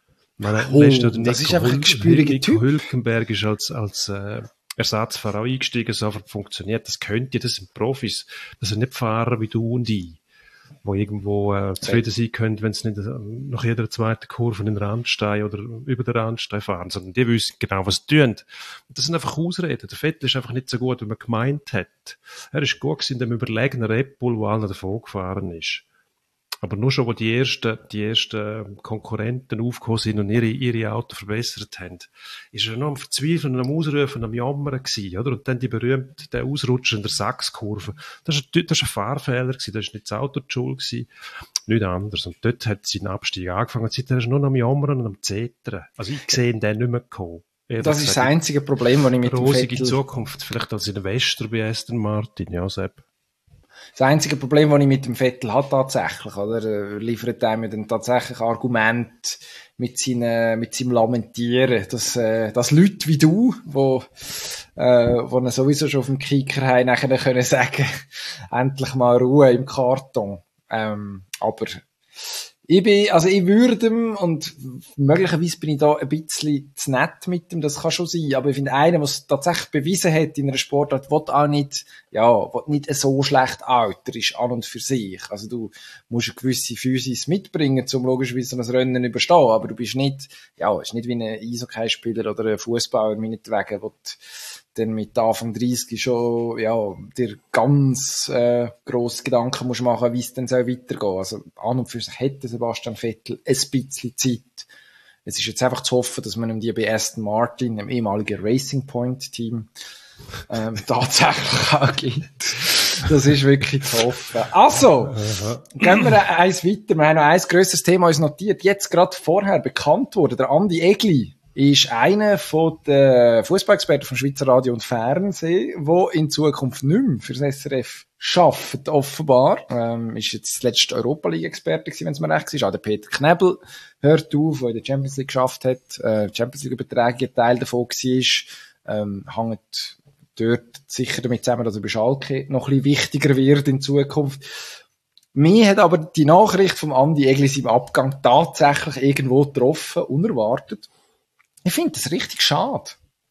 Speaker 1: Das ist einfach ein gespüriger Typ.
Speaker 2: Hülkenberg ist als Ersatzfahrer auch eingestiegen, sofort funktioniert. Das könnt ihr, das sind Profis. Das sind nicht Fahrer wie du und ich, wo irgendwo zufrieden sein können, wenn sie nicht nach jeder zweiten Kurve in den Randstein oder über den Randstein fahren, sondern die wissen genau, was sie tun. Und das sind einfach Ausreden. Der Vettel ist einfach nicht so gut, wie man gemeint hat. Er ist gut gewesen in dem überlegenen Red Bull, wo allen davon gefahren ist. Aber nur schon, wo die ersten Konkurrenten aufgekommen sind und ihre Autos verbessert haben, ist er noch am Verzweifeln, am Ausrufen, am Jammern gewesen, oder? Und dann der Ausrutscher in der Sachskurve. Das ist ein Fahrfehler gewesen, das ist nicht das Auto die Schuld gewesen, nichts anderes. Und dort hat sein Abstieg angefangen. Und seitdem ist er nur noch am Jammern und am Zetern. Also ich sehe ihn dann nicht mehr kommen.
Speaker 1: Das ist das einzige Problem, das ich mit dem
Speaker 2: Rosige Zukunft, vielleicht als Investor bei Aston Martin, ja, Sepp.
Speaker 1: Das einzige Problem, das ich mit dem Vettel habe, tatsächlich, oder? Liefert er mir dann tatsächlich Argument mit seinem Lamentieren, dass Leute wie du, wo ihn sowieso schon auf dem Kicker haben, nachher können sagen, endlich mal Ruhe im Karton. Aber ich würde ihm, und möglicherweise bin ich da ein bisschen zu nett mit ihm, das kann schon sein, aber ich finde, einer, der es tatsächlich bewiesen hat in einer Sportart, will nicht so schlecht altern, ist an und für sich. Also du musst eine gewisse Physis mitbringen, um logischerweise ein Rennen überstehen, aber du bist nicht, ist nicht wie ein Eishockeyspieler oder ein Fußballer, meinetwegen, wo dann mit Anfang 30 schon, dir ganz, grosse Gedanken musst machen, wie es dann soll weitergehen. Also, an und für sich hätte Sebastian Vettel ein bisschen Zeit. Es ist jetzt einfach zu hoffen, dass man ihm die bei Aston Martin, dem ehemaligen Racing Point Team, tatsächlich auch gibt. Das ist wirklich zu hoffen. Also, gehen wir eins weiter. Wir haben noch ein grösseres Thema uns notiert. Jetzt gerade vorher bekannt wurde, der Andi Egli ist einer von den Fußballexperten vom Schweizer Radio und Fernsehen, der in Zukunft nicht mehr für das SRF arbeitet, offenbar. Ist jetzt letzte Europa-League-Experte gewesen, wenn es mir recht ist. Auch der Peter Knebel hört auf, der in der Champions League geschafft hat, Champions League-Übertragung Teil davon war. Hängt dort sicher damit zusammen, dass er bei Schalke noch ein bisschen wichtiger wird in Zukunft. Mir hat aber die Nachricht vom Andi Egli im Abgang tatsächlich irgendwo getroffen, unerwartet. Ich finde das richtig schade,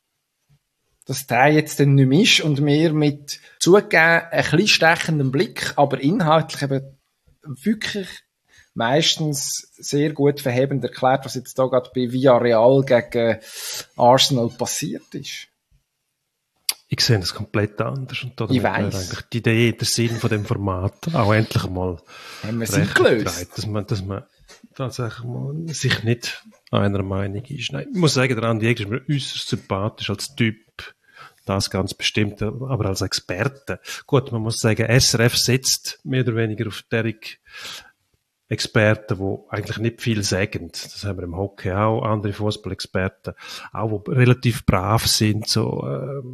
Speaker 1: dass der jetzt dann nicht mehr ist und mir mit zugegeben ein bisschen stechendem Blick, aber inhaltlich eben wirklich meistens sehr gut verhebend erklärt, was jetzt da gerade bei Villarreal gegen Arsenal passiert ist.
Speaker 2: Ich sehe das komplett anders. Und
Speaker 1: ich weiss.
Speaker 2: Eigentlich die Idee, der Sinn von dem Format auch endlich mal
Speaker 1: haben wir sie gelöst.
Speaker 2: Dass man tatsächlich mal sich nicht einer Meinung ist. Nein, ich muss sagen, der Andi Egli ist mir äußerst sympathisch als Typ. Das ganz bestimmt, aber als Experte. Gut, man muss sagen, SRF setzt mehr oder weniger auf derige Experten, die eigentlich nicht viel sagen. Das haben wir im Hockey auch, andere Fußballexperten, auch die relativ brav sind, so,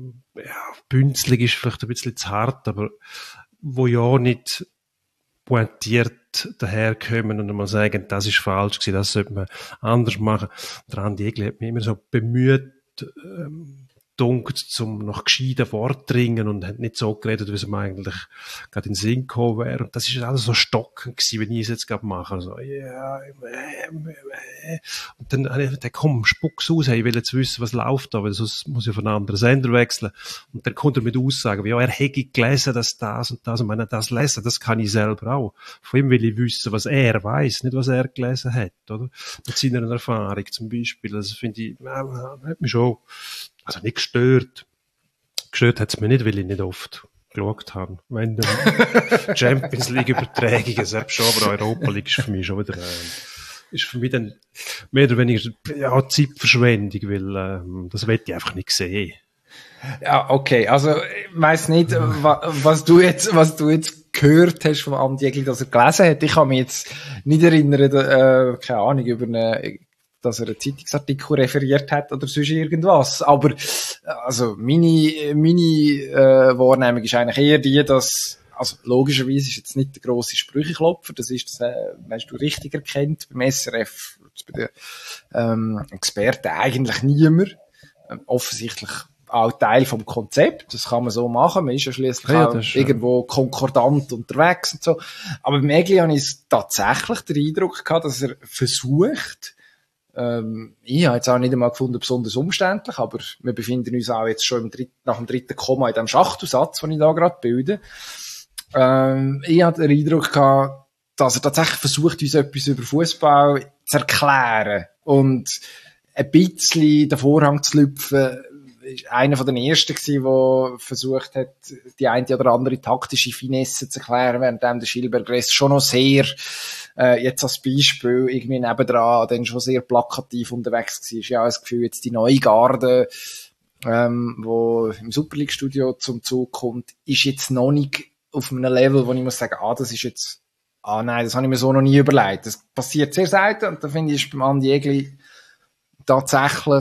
Speaker 2: bünzlig ist vielleicht ein bisschen zu hart, aber wo ja nicht pointiert daherkommen und mal sagen, das ist falsch gewesen, das sollte man anders machen. Der Andi Egli hat mich immer so bemüht, dunkt zum nach gescheiten Wort dringen und hat nicht so geredet, wie es ihm eigentlich gerade in den Sinn gekommen wäre. Und das ist alles so stockend gewesen, wenn ich es jetzt gerade mache. So, Und dann habe ich gedacht, komm, spuck's aus, ich will jetzt wissen, was läuft da, weil sonst muss ich auf einen anderen Sender wechseln. Und dann kommt er mit Aussagen, wie, er hätte gelesen, dass das und das, und wenn er das lesen, das kann ich selber auch. Von ihm will ich wissen, was er weiß, nicht was er gelesen hat, oder? Mit seiner Erfahrung zum Beispiel. Das finde ich, hat mich schon, also nicht gestört. Gestört hat es mir nicht, weil ich nicht oft geschaut habe. Wenn die Champions League Übertragungen, selbst schon, aber Europa League ist für mich schon wieder, ist für mich dann mehr oder weniger, Zeitverschwendung, weil, das will ich einfach nicht sehen.
Speaker 1: Ja, okay. Also, ich weiss nicht, was du jetzt gehört hast vom Andi Egli, dass er gelesen hat. Ich kann mich jetzt nicht erinnern, keine Ahnung, dass er einen Zeitungsartikel referiert hat oder sonst irgendwas. Aber, also, meine Wahrnehmung ist eigentlich eher die, dass, also, logischerweise ist jetzt nicht der grosse Sprücheklopfer, das ist, weißt du, richtig erkennt, beim SRF, bei den, Experten eigentlich niemand. Offensichtlich auch Teil vom Konzept, das kann man so machen, man ist ja schliesslich auch irgendwo konkordant unterwegs und so. Aber beim Egli habe ich tatsächlich den Eindruck gehabt, dass er versucht, Ich habe jetzt auch nicht einmal gefunden, besonders umständlich, aber wir befinden uns auch jetzt schon nach dem dritten Komma in dem Schachtelsatz, den ich da gerade bilde. Ich hatte den Eindruck gehabt, dass er tatsächlich versucht, uns etwas über Fußball zu erklären und ein bisschen den Vorhang zu lüpfen. Ist einer von den ersten gewesen, der versucht hat, die eine oder andere taktische Finesse zu erklären, während der Schilberg Rest schon noch sehr, jetzt als Beispiel, irgendwie nebendran, dann schon sehr plakativ unterwegs war. Ich habe das Gefühl, jetzt die neue Garde, wo im Super League Studio zum Zug kommt, ist jetzt noch nicht auf einem Level, wo ich muss sagen, das ist jetzt, nein, das habe ich mir so noch nie überlegt. Das passiert sehr selten und da finde ich, ist beim Andi Egli tatsächlich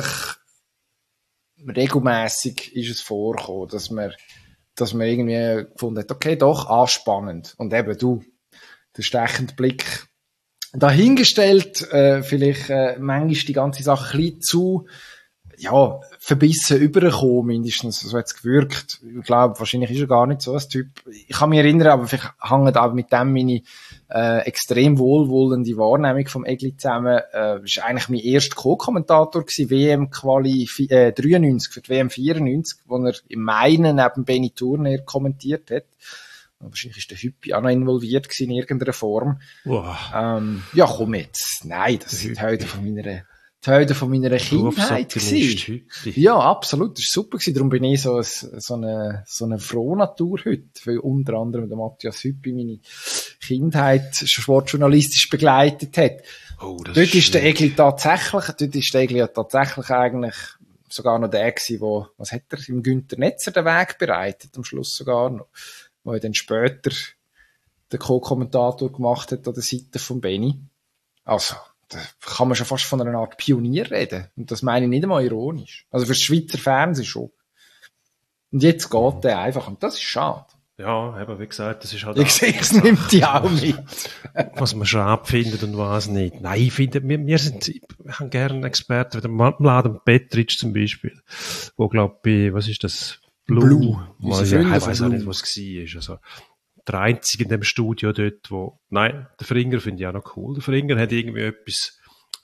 Speaker 1: regelmässig ist es vorgekommen, dass man irgendwie gefunden hat, okay, doch, spannend. Und eben du, der stechende Blick dahingestellt, vielleicht manchmal die ganze Sache ein bisschen zu verbissen übergekommen, mindestens, so hat's gewirkt. Ich glaube, wahrscheinlich ist er gar nicht so ein Typ. Ich kann mich erinnern, aber vielleicht hängt auch mit dem meine extrem wohlwollende Wahrnehmung vom Egli zusammen. Ist eigentlich mein erster Co-Kommentator gewesen, WM-Quali 93 für die WM 94, wo er im Mai neben Benny Turner kommentiert hat. Wahrscheinlich ist der Hüppi auch noch involviert gewesen in irgendeiner Form.
Speaker 2: Wow.
Speaker 1: Komm jetzt. Nein, das sind Helden von meiner Kindheit gewesen. Ja, absolut. Das war super gewesen. Darum bin ich so eine Frohnatur heute. Weil unter anderem der Matthias Hüppi meine Kindheit sportjournalistisch begleitet hat. Dort ist der Egli tatsächlich eigentlich sogar noch der gewesen, was hat er im Günther Netzer den Weg bereitet, am Schluss sogar noch. Wo er dann später den Co-Kommentator gemacht hat an der Seite von Benny. Also, da kann man schon fast von einer Art Pionier reden. Und das meine ich nicht einmal ironisch. Also für das Schweizer Fernsehen schon. Und jetzt geht der einfach. Und das ist schade.
Speaker 2: Ja, eben, wie gesagt, das ist halt...
Speaker 1: Ich sehe, es nimmt die auch mit.
Speaker 2: Was man schade findet und was nicht. Nein, ich finde, wir haben gerne Experten, wie der Mladen Petric zum Beispiel. Wo, glaube ich, was ist das? Blue. Ich weiß auch nicht, was es war. Also, der Einzige in dem Studio dort, der Fringer finde ich auch noch cool. Der Fringer hat irgendwie etwas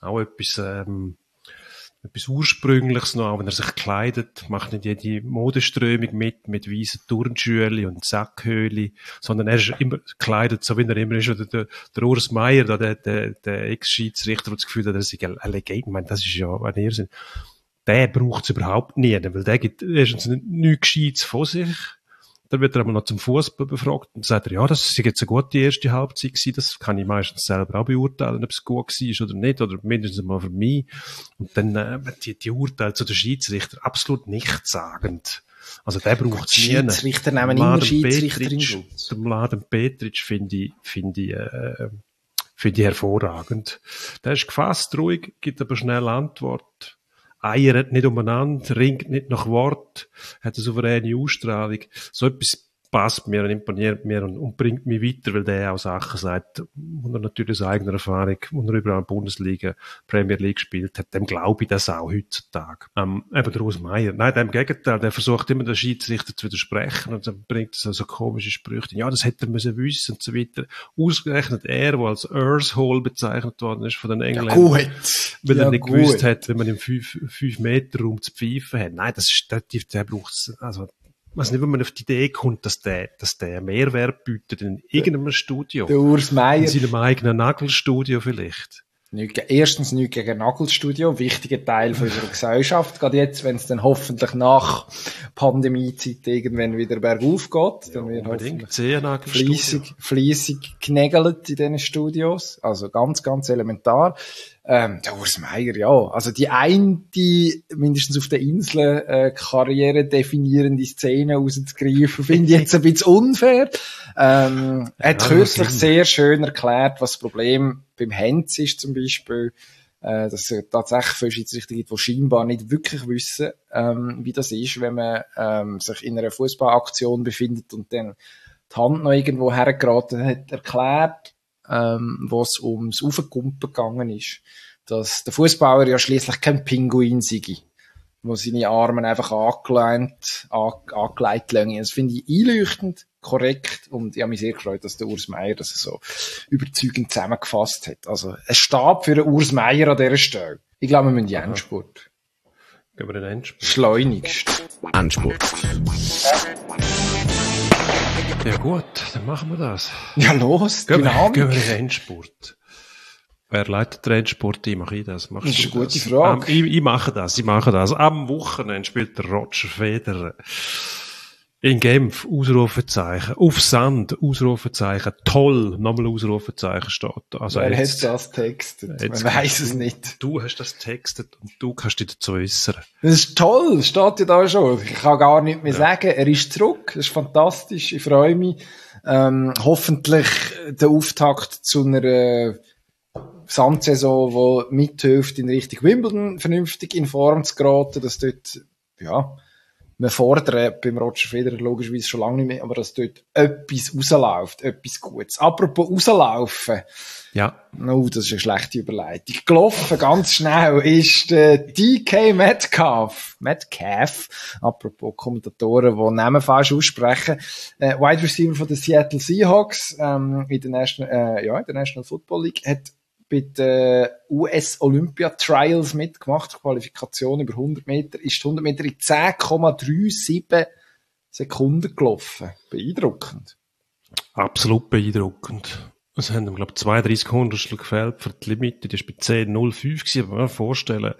Speaker 2: Ursprüngliches noch, auch wenn er sich kleidet, macht nicht jede Modeströmung mit weißen Turnschüli und Sackhöhli, sondern er ist immer gekleidet, so wie er immer ist. Oder der Urs Meier, der Ex-Schiedsrichter, der das Gefühl hat, er sei eine Legende. Ich meine, das ist ja ein Irrsinn. Der braucht es überhaupt nie, weil der gibt erstens nichts Gescheites von sich. Dann wird er aber noch zum Fußball befragt und sagt er, ja, das ist jetzt eine gute erste Halbzeit gewesen, das kann ich meistens selber auch beurteilen, ob es gut war oder nicht, oder mindestens mal für mich. Und dann die Urteile zu den Schiedsrichter absolut nichtssagend. Also der braucht es nie.
Speaker 1: Schiedsrichter nehmen immer Schiedsrichter in Schutz.
Speaker 2: Der Mladen Petric finde ich hervorragend. Der ist gefasst, ruhig, gibt aber schnell Antwort. Eiert nicht umeinander, ringt nicht nach Wort, hat eine souveräne Ausstrahlung. So etwas passt mir und imponiert mir und bringt mich weiter, weil der auch Sachen sagt, und er natürlich aus eigener Erfahrung, und er überall in der Bundesliga, Premier League gespielt hat, dem glaube ich das auch heutzutage. Eben der Urs Meier. Nein, im Gegenteil, der versucht immer, den Schiedsrichter zu widersprechen und dann bringt er so komische Sprüche. Ja, das hätte er müssen wissen und so weiter. Ausgerechnet er, der als Earthhole bezeichnet worden ist von den Engländern. Ja, gut. Weil er nicht gewusst hat, wenn man im 5 Meter Raum zu pfeifen hat. Nein, das ist, der braucht's, also, ich weiss nicht, wenn man auf die Idee kommt, dass der Mehrwert bietet in irgendeinem Studio.
Speaker 1: Der Urs Meier.
Speaker 2: In seinem eigenen Nagelstudio vielleicht.
Speaker 1: Erstens nichts gegen Nagelstudio, wichtiger Teil von unserer Gesellschaft. Gerade jetzt, wenn es dann hoffentlich nach Pandemiezeit irgendwann wieder bergauf geht, dann wird hoffentlich fleissig genägelt in diesen Studios. Also ganz, ganz elementar. Der Urs Meier, ja. Also die mindestens auf der Insel, Karriere definierende Szene rauszugreifen, finde ich jetzt ein bisschen unfair. Er hat kürzlich sehr schön erklärt, was das Problem beim Hens ist zum Beispiel, dass es tatsächlich viele Schiedsrichter gibt, die scheinbar nicht wirklich wissen, wie das ist, wenn man sich in einer Fußballaktion befindet und dann die Hand noch irgendwo hergeraten hat, erklärt, wo es ums Aufkumpen gegangen ist, dass der Fußballer ja schließlich kein Pinguin sei. wo seine Arme einfach angelegt lassen. Das finde ich einleuchtend, korrekt, und ich habe mich sehr gefreut, dass der Urs Meier das so überzeugend zusammengefasst hat. Also, ein Stab für den Urs Meier an dieser Stelle. Ich glaube, wir müssen die Endspurt.
Speaker 2: Gehen wir den Endspurt.
Speaker 1: Schleunigst.
Speaker 3: Endspurt.
Speaker 2: Ja gut, dann machen wir das.
Speaker 1: Ja, los,
Speaker 2: Gehen
Speaker 1: Dynamik.
Speaker 2: wir in den Endspurt. Wer leitet den Endspurt? Ich mache das. Machst
Speaker 1: Das ist
Speaker 2: du
Speaker 1: eine gute Frage.
Speaker 2: Ich mache das. Am Wochenende spielt der Roger Federer in Genf, Ausrufezeichen. Auf Sand, Ausrufezeichen. Toll, nochmal Ausrufezeichen steht. Also
Speaker 1: Wer
Speaker 2: jetzt,
Speaker 1: hat das textet?
Speaker 2: jetzt
Speaker 1: Man weiss es nicht.
Speaker 2: Du hast das textet und du kannst dich dazu äußern.
Speaker 1: Das ist toll, steht ja da schon. Ich kann gar nicht mehr sagen. Er ist zurück. Das ist fantastisch. Ich freue mich. Hoffentlich der Auftakt zu einer Sandsaison, die mithilft, in Richtung Wimbledon vernünftig in Form zu geraten, dass dort, ja, wir fordern beim Roger Federer logischerweise schon lange nicht mehr, aber dass dort etwas rausläuft, etwas Gutes. Apropos rauslaufen.
Speaker 2: Ja.
Speaker 1: Oh, das ist eine schlechte Überleitung. Gelaufen, ganz schnell, ist der DK Metcalf. Apropos Kommentatoren, die Namen falsch aussprechen. Wide Receiver von den Seattle Seahawks, in der National Football League, hat bei den US Olympia Trials mitgemacht, Qualifikation über 100 Meter, ist 100 Meter in 10,37 Sekunden gelaufen. Beeindruckend.
Speaker 2: Absolut beeindruckend. Es haben ihm, glaube ich, 32 Hundertstel gefehlt für die Limite. Die war bei 10,05 gewesen. Aber man kann sich vorstellen,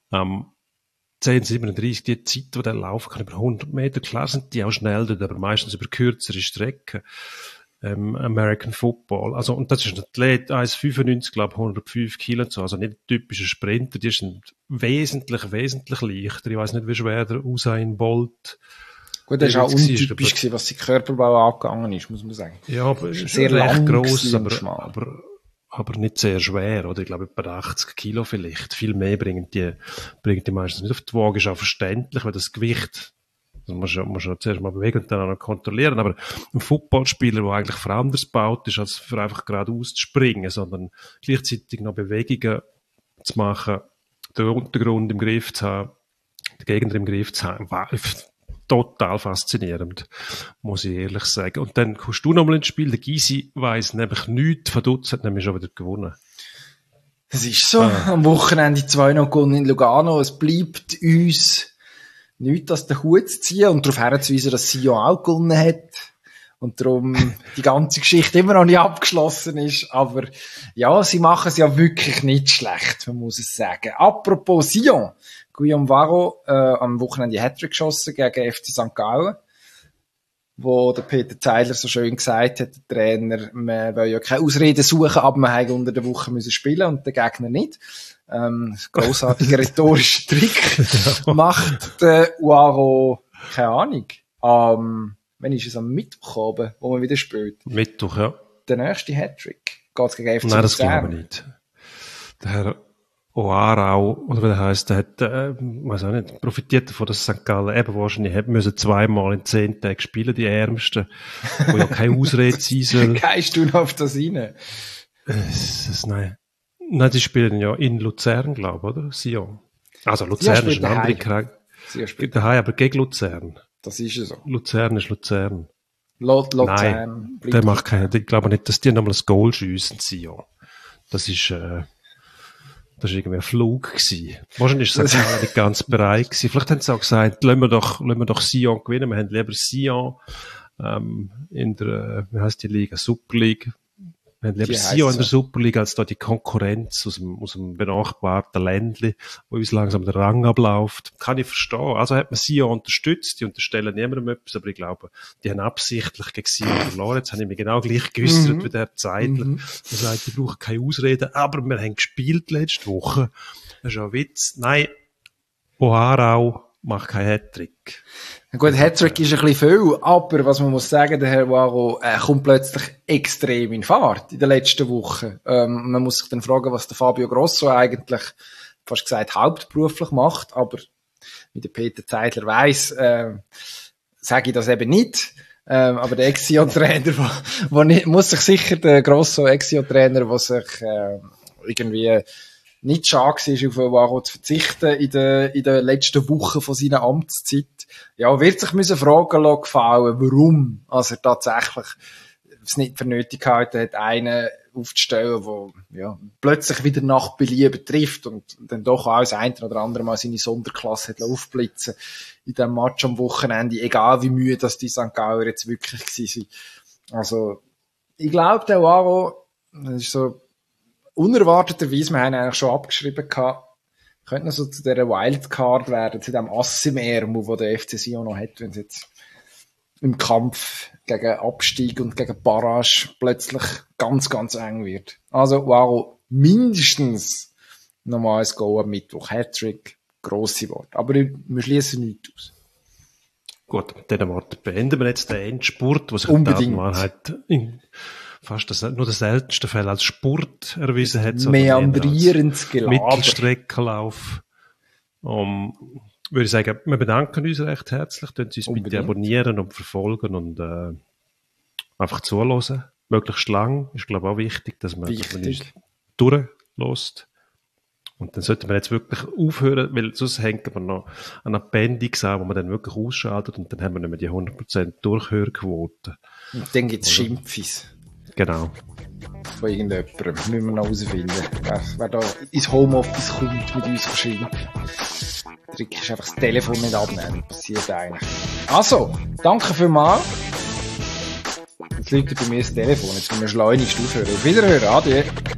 Speaker 2: 10,37, die Zeit, die der laufen kann, über 100 Meter. Klar sind die auch schnell dort, aber meistens über kürzere Strecken. American Football. Also, und das ist ein Athlet, 1,95, glaube ich, 105 Kilo und so. Also nicht ein typischer Sprinter. Die sind wesentlich leichter. Ich weiss nicht, wie schwer der Usain Bolt.
Speaker 1: Gut, das ist auch untypisch gewesen, was sein Körperbau angegangen ist, muss man sagen.
Speaker 2: Ja, aber
Speaker 1: sehr
Speaker 2: recht gross,
Speaker 1: aber
Speaker 2: nicht sehr schwer, oder? Ich glaube, etwa 80 Kilo vielleicht. Viel mehr bringen die meistens nicht auf die Waage. Ist auch verständlich, weil das Gewicht, das muss ja zuerst mal bewegen und dann auch noch kontrollieren. Aber ein Footballspieler, der eigentlich für anders gebaut ist, als für einfach geradeaus zu springen, sondern gleichzeitig noch Bewegungen zu machen, den Untergrund im Griff zu haben, den Gegner im Griff zu haben, total faszinierend, muss ich ehrlich sagen. Und dann kommst du nochmal ins Spiel. Der Gysi weiss nämlich nichts von Dutz, hat nämlich schon wieder gewonnen.
Speaker 1: Es ist so. Am Wochenende 2 noch gewonnen in Lugano. Es bleibt uns nichts als den Hut zu ziehen und darauf hinzuweisen, dass Sion auch gewonnen hat. Und darum die ganze Geschichte immer noch nicht abgeschlossen ist. Aber ja, sie machen es ja wirklich nicht schlecht, man muss es sagen. Apropos Sion. Guillaume Varro am Wochenende Hattrick geschossen gegen FC St. Gallen, wo der Peter Zeiler so schön gesagt hat, der Trainer, man will ja keine Ausreden suchen, aber man hätte unter der Woche müssen spielen und der Gegner nicht. Grossartiger rhetorischer Trick macht der Varro, keine Ahnung, wenn ist es am Mittwoch oben, wo man wieder spielt?
Speaker 2: Mittwoch, ja.
Speaker 1: Der nächste Hattrick geht's gegen FC
Speaker 2: Nein, das
Speaker 1: Luzern.
Speaker 2: glaube ich nicht. Der Herr Oarau, oder wie der heisst, der hat, weiß auch nicht, profitiert davon, dass St. Gallen eben wahrscheinlich hätte müssen 2-mal in 10 Tagen spielen, die Ärmsten, wo ja keine Ausrede sein soll.
Speaker 1: Gehst du noch auf das rein?
Speaker 2: Nein, die spielen ja in Luzern, glaube ich, oder? Sion. Also Luzern ist ein anderer Charakter. Daheim, aber gegen Luzern.
Speaker 1: Das ist ja so.
Speaker 2: Luzern ist Luzern.
Speaker 1: Luzern.
Speaker 2: Nein, der macht keine, ich glaube nicht, dass die nochmal ein Goal schiessen, Sion. Das ist irgendwie ein Flug gewesen. Wahrscheinlich ist St. Gallen nicht ganz bereit gewesen. Vielleicht haben sie auch gesagt, lassen wir doch Sion gewinnen. Wir haben lieber Sion, in der, wie heisst die Liga? Super League. Wir haben lieber Sion in der Super League als da die Konkurrenz aus dem benachbarten Ländli, wo uns langsam der Rang abläuft. Kann ich verstehen. Also hat man Sion unterstützt. Die unterstellen niemandem etwas, aber ich glaube, die haben absichtlich gegen Sion verloren. Jetzt habe ich mich genau gleich geäussert wie der Zeitler. Der sagt, ich brauche keine Ausreden. Aber wir haben gespielt letzte Woche. Das ist ja ein Witz. Nein, Oharau macht keinen Hattrick.
Speaker 1: Gut, Hattrick ist ein bisschen viel, aber was man muss sagen, der Herr Varro kommt plötzlich extrem in Fahrt in den letzten Wochen. Man muss sich dann fragen, was der Fabio Grosso eigentlich, fast gesagt, hauptberuflich macht, aber wie der Peter Zeidler weiss, sage ich das eben nicht. Aber der Ex-Sion-Trainer, muss sich sicher, der Grosso Ex-Sion-Trainer, der sich irgendwie nicht schade war, auf Waro zu verzichten in der letzten Woche von seiner Amtszeit. Ja, wird sich müssen fragen lassen, gefallen, warum, er tatsächlich es nicht für nötig gehalten hat, einen aufzustellen, der ja, plötzlich wieder nach Belieben trifft und dann doch auch das eine oder andere Mal seine Sonderklasse hat aufblitzen in diesem Match am Wochenende, egal wie müde das die St. Gauer jetzt wirklich gewesen sind. Also, ich glaube, der Waro, das ist so unerwarteterweise, wir haben eigentlich schon abgeschrieben gehabt, könnte noch so zu dieser Wildcard werden, zu dem Ass im Ärmel, wo der FC Sion noch hat, wenn es jetzt im Kampf gegen Abstieg und gegen Barrage plötzlich ganz, ganz eng wird. Also, wow, mindestens nochmal ein Goal am Mittwoch. Hattrick, grosse Worte. Aber wir schließen nichts aus.
Speaker 2: Gut, mit diesen Worten beenden wir jetzt den Endspurt, was sich
Speaker 1: unbedingt
Speaker 2: in fast nur der seltensten Fall als Sport erwiesen hat.
Speaker 1: Meandrierendes Gelaber.
Speaker 2: Mittelstreckenlauf. Würde ich sagen, wir bedanken uns recht herzlich. Könnt Sie uns bitte abonnieren und verfolgen und einfach zuhören. Möglichst lang ist, glaube ich, auch wichtig, dass man uns durchlässt. Und dann sollten wir jetzt wirklich aufhören, weil sonst hängt man noch an Appendix an, wo man dann wirklich ausschaltet und dann haben wir nicht mehr die 100% Durchhörquote.
Speaker 1: Und dann gibt es Schimpfis.
Speaker 2: Genau.
Speaker 1: Von irgendjemandem. Müssen wir noch herausfinden. Wer da ins Homeoffice kommt mit uns verschwindet. Trick ist einfach das Telefon nicht abnehmen. Passiert eigentlich. Also, danke vielmals. Jetzt liegt bei mir das Telefon. Jetzt müssen wir schleunigst aufhören. Auf Wiederhören. Adieu.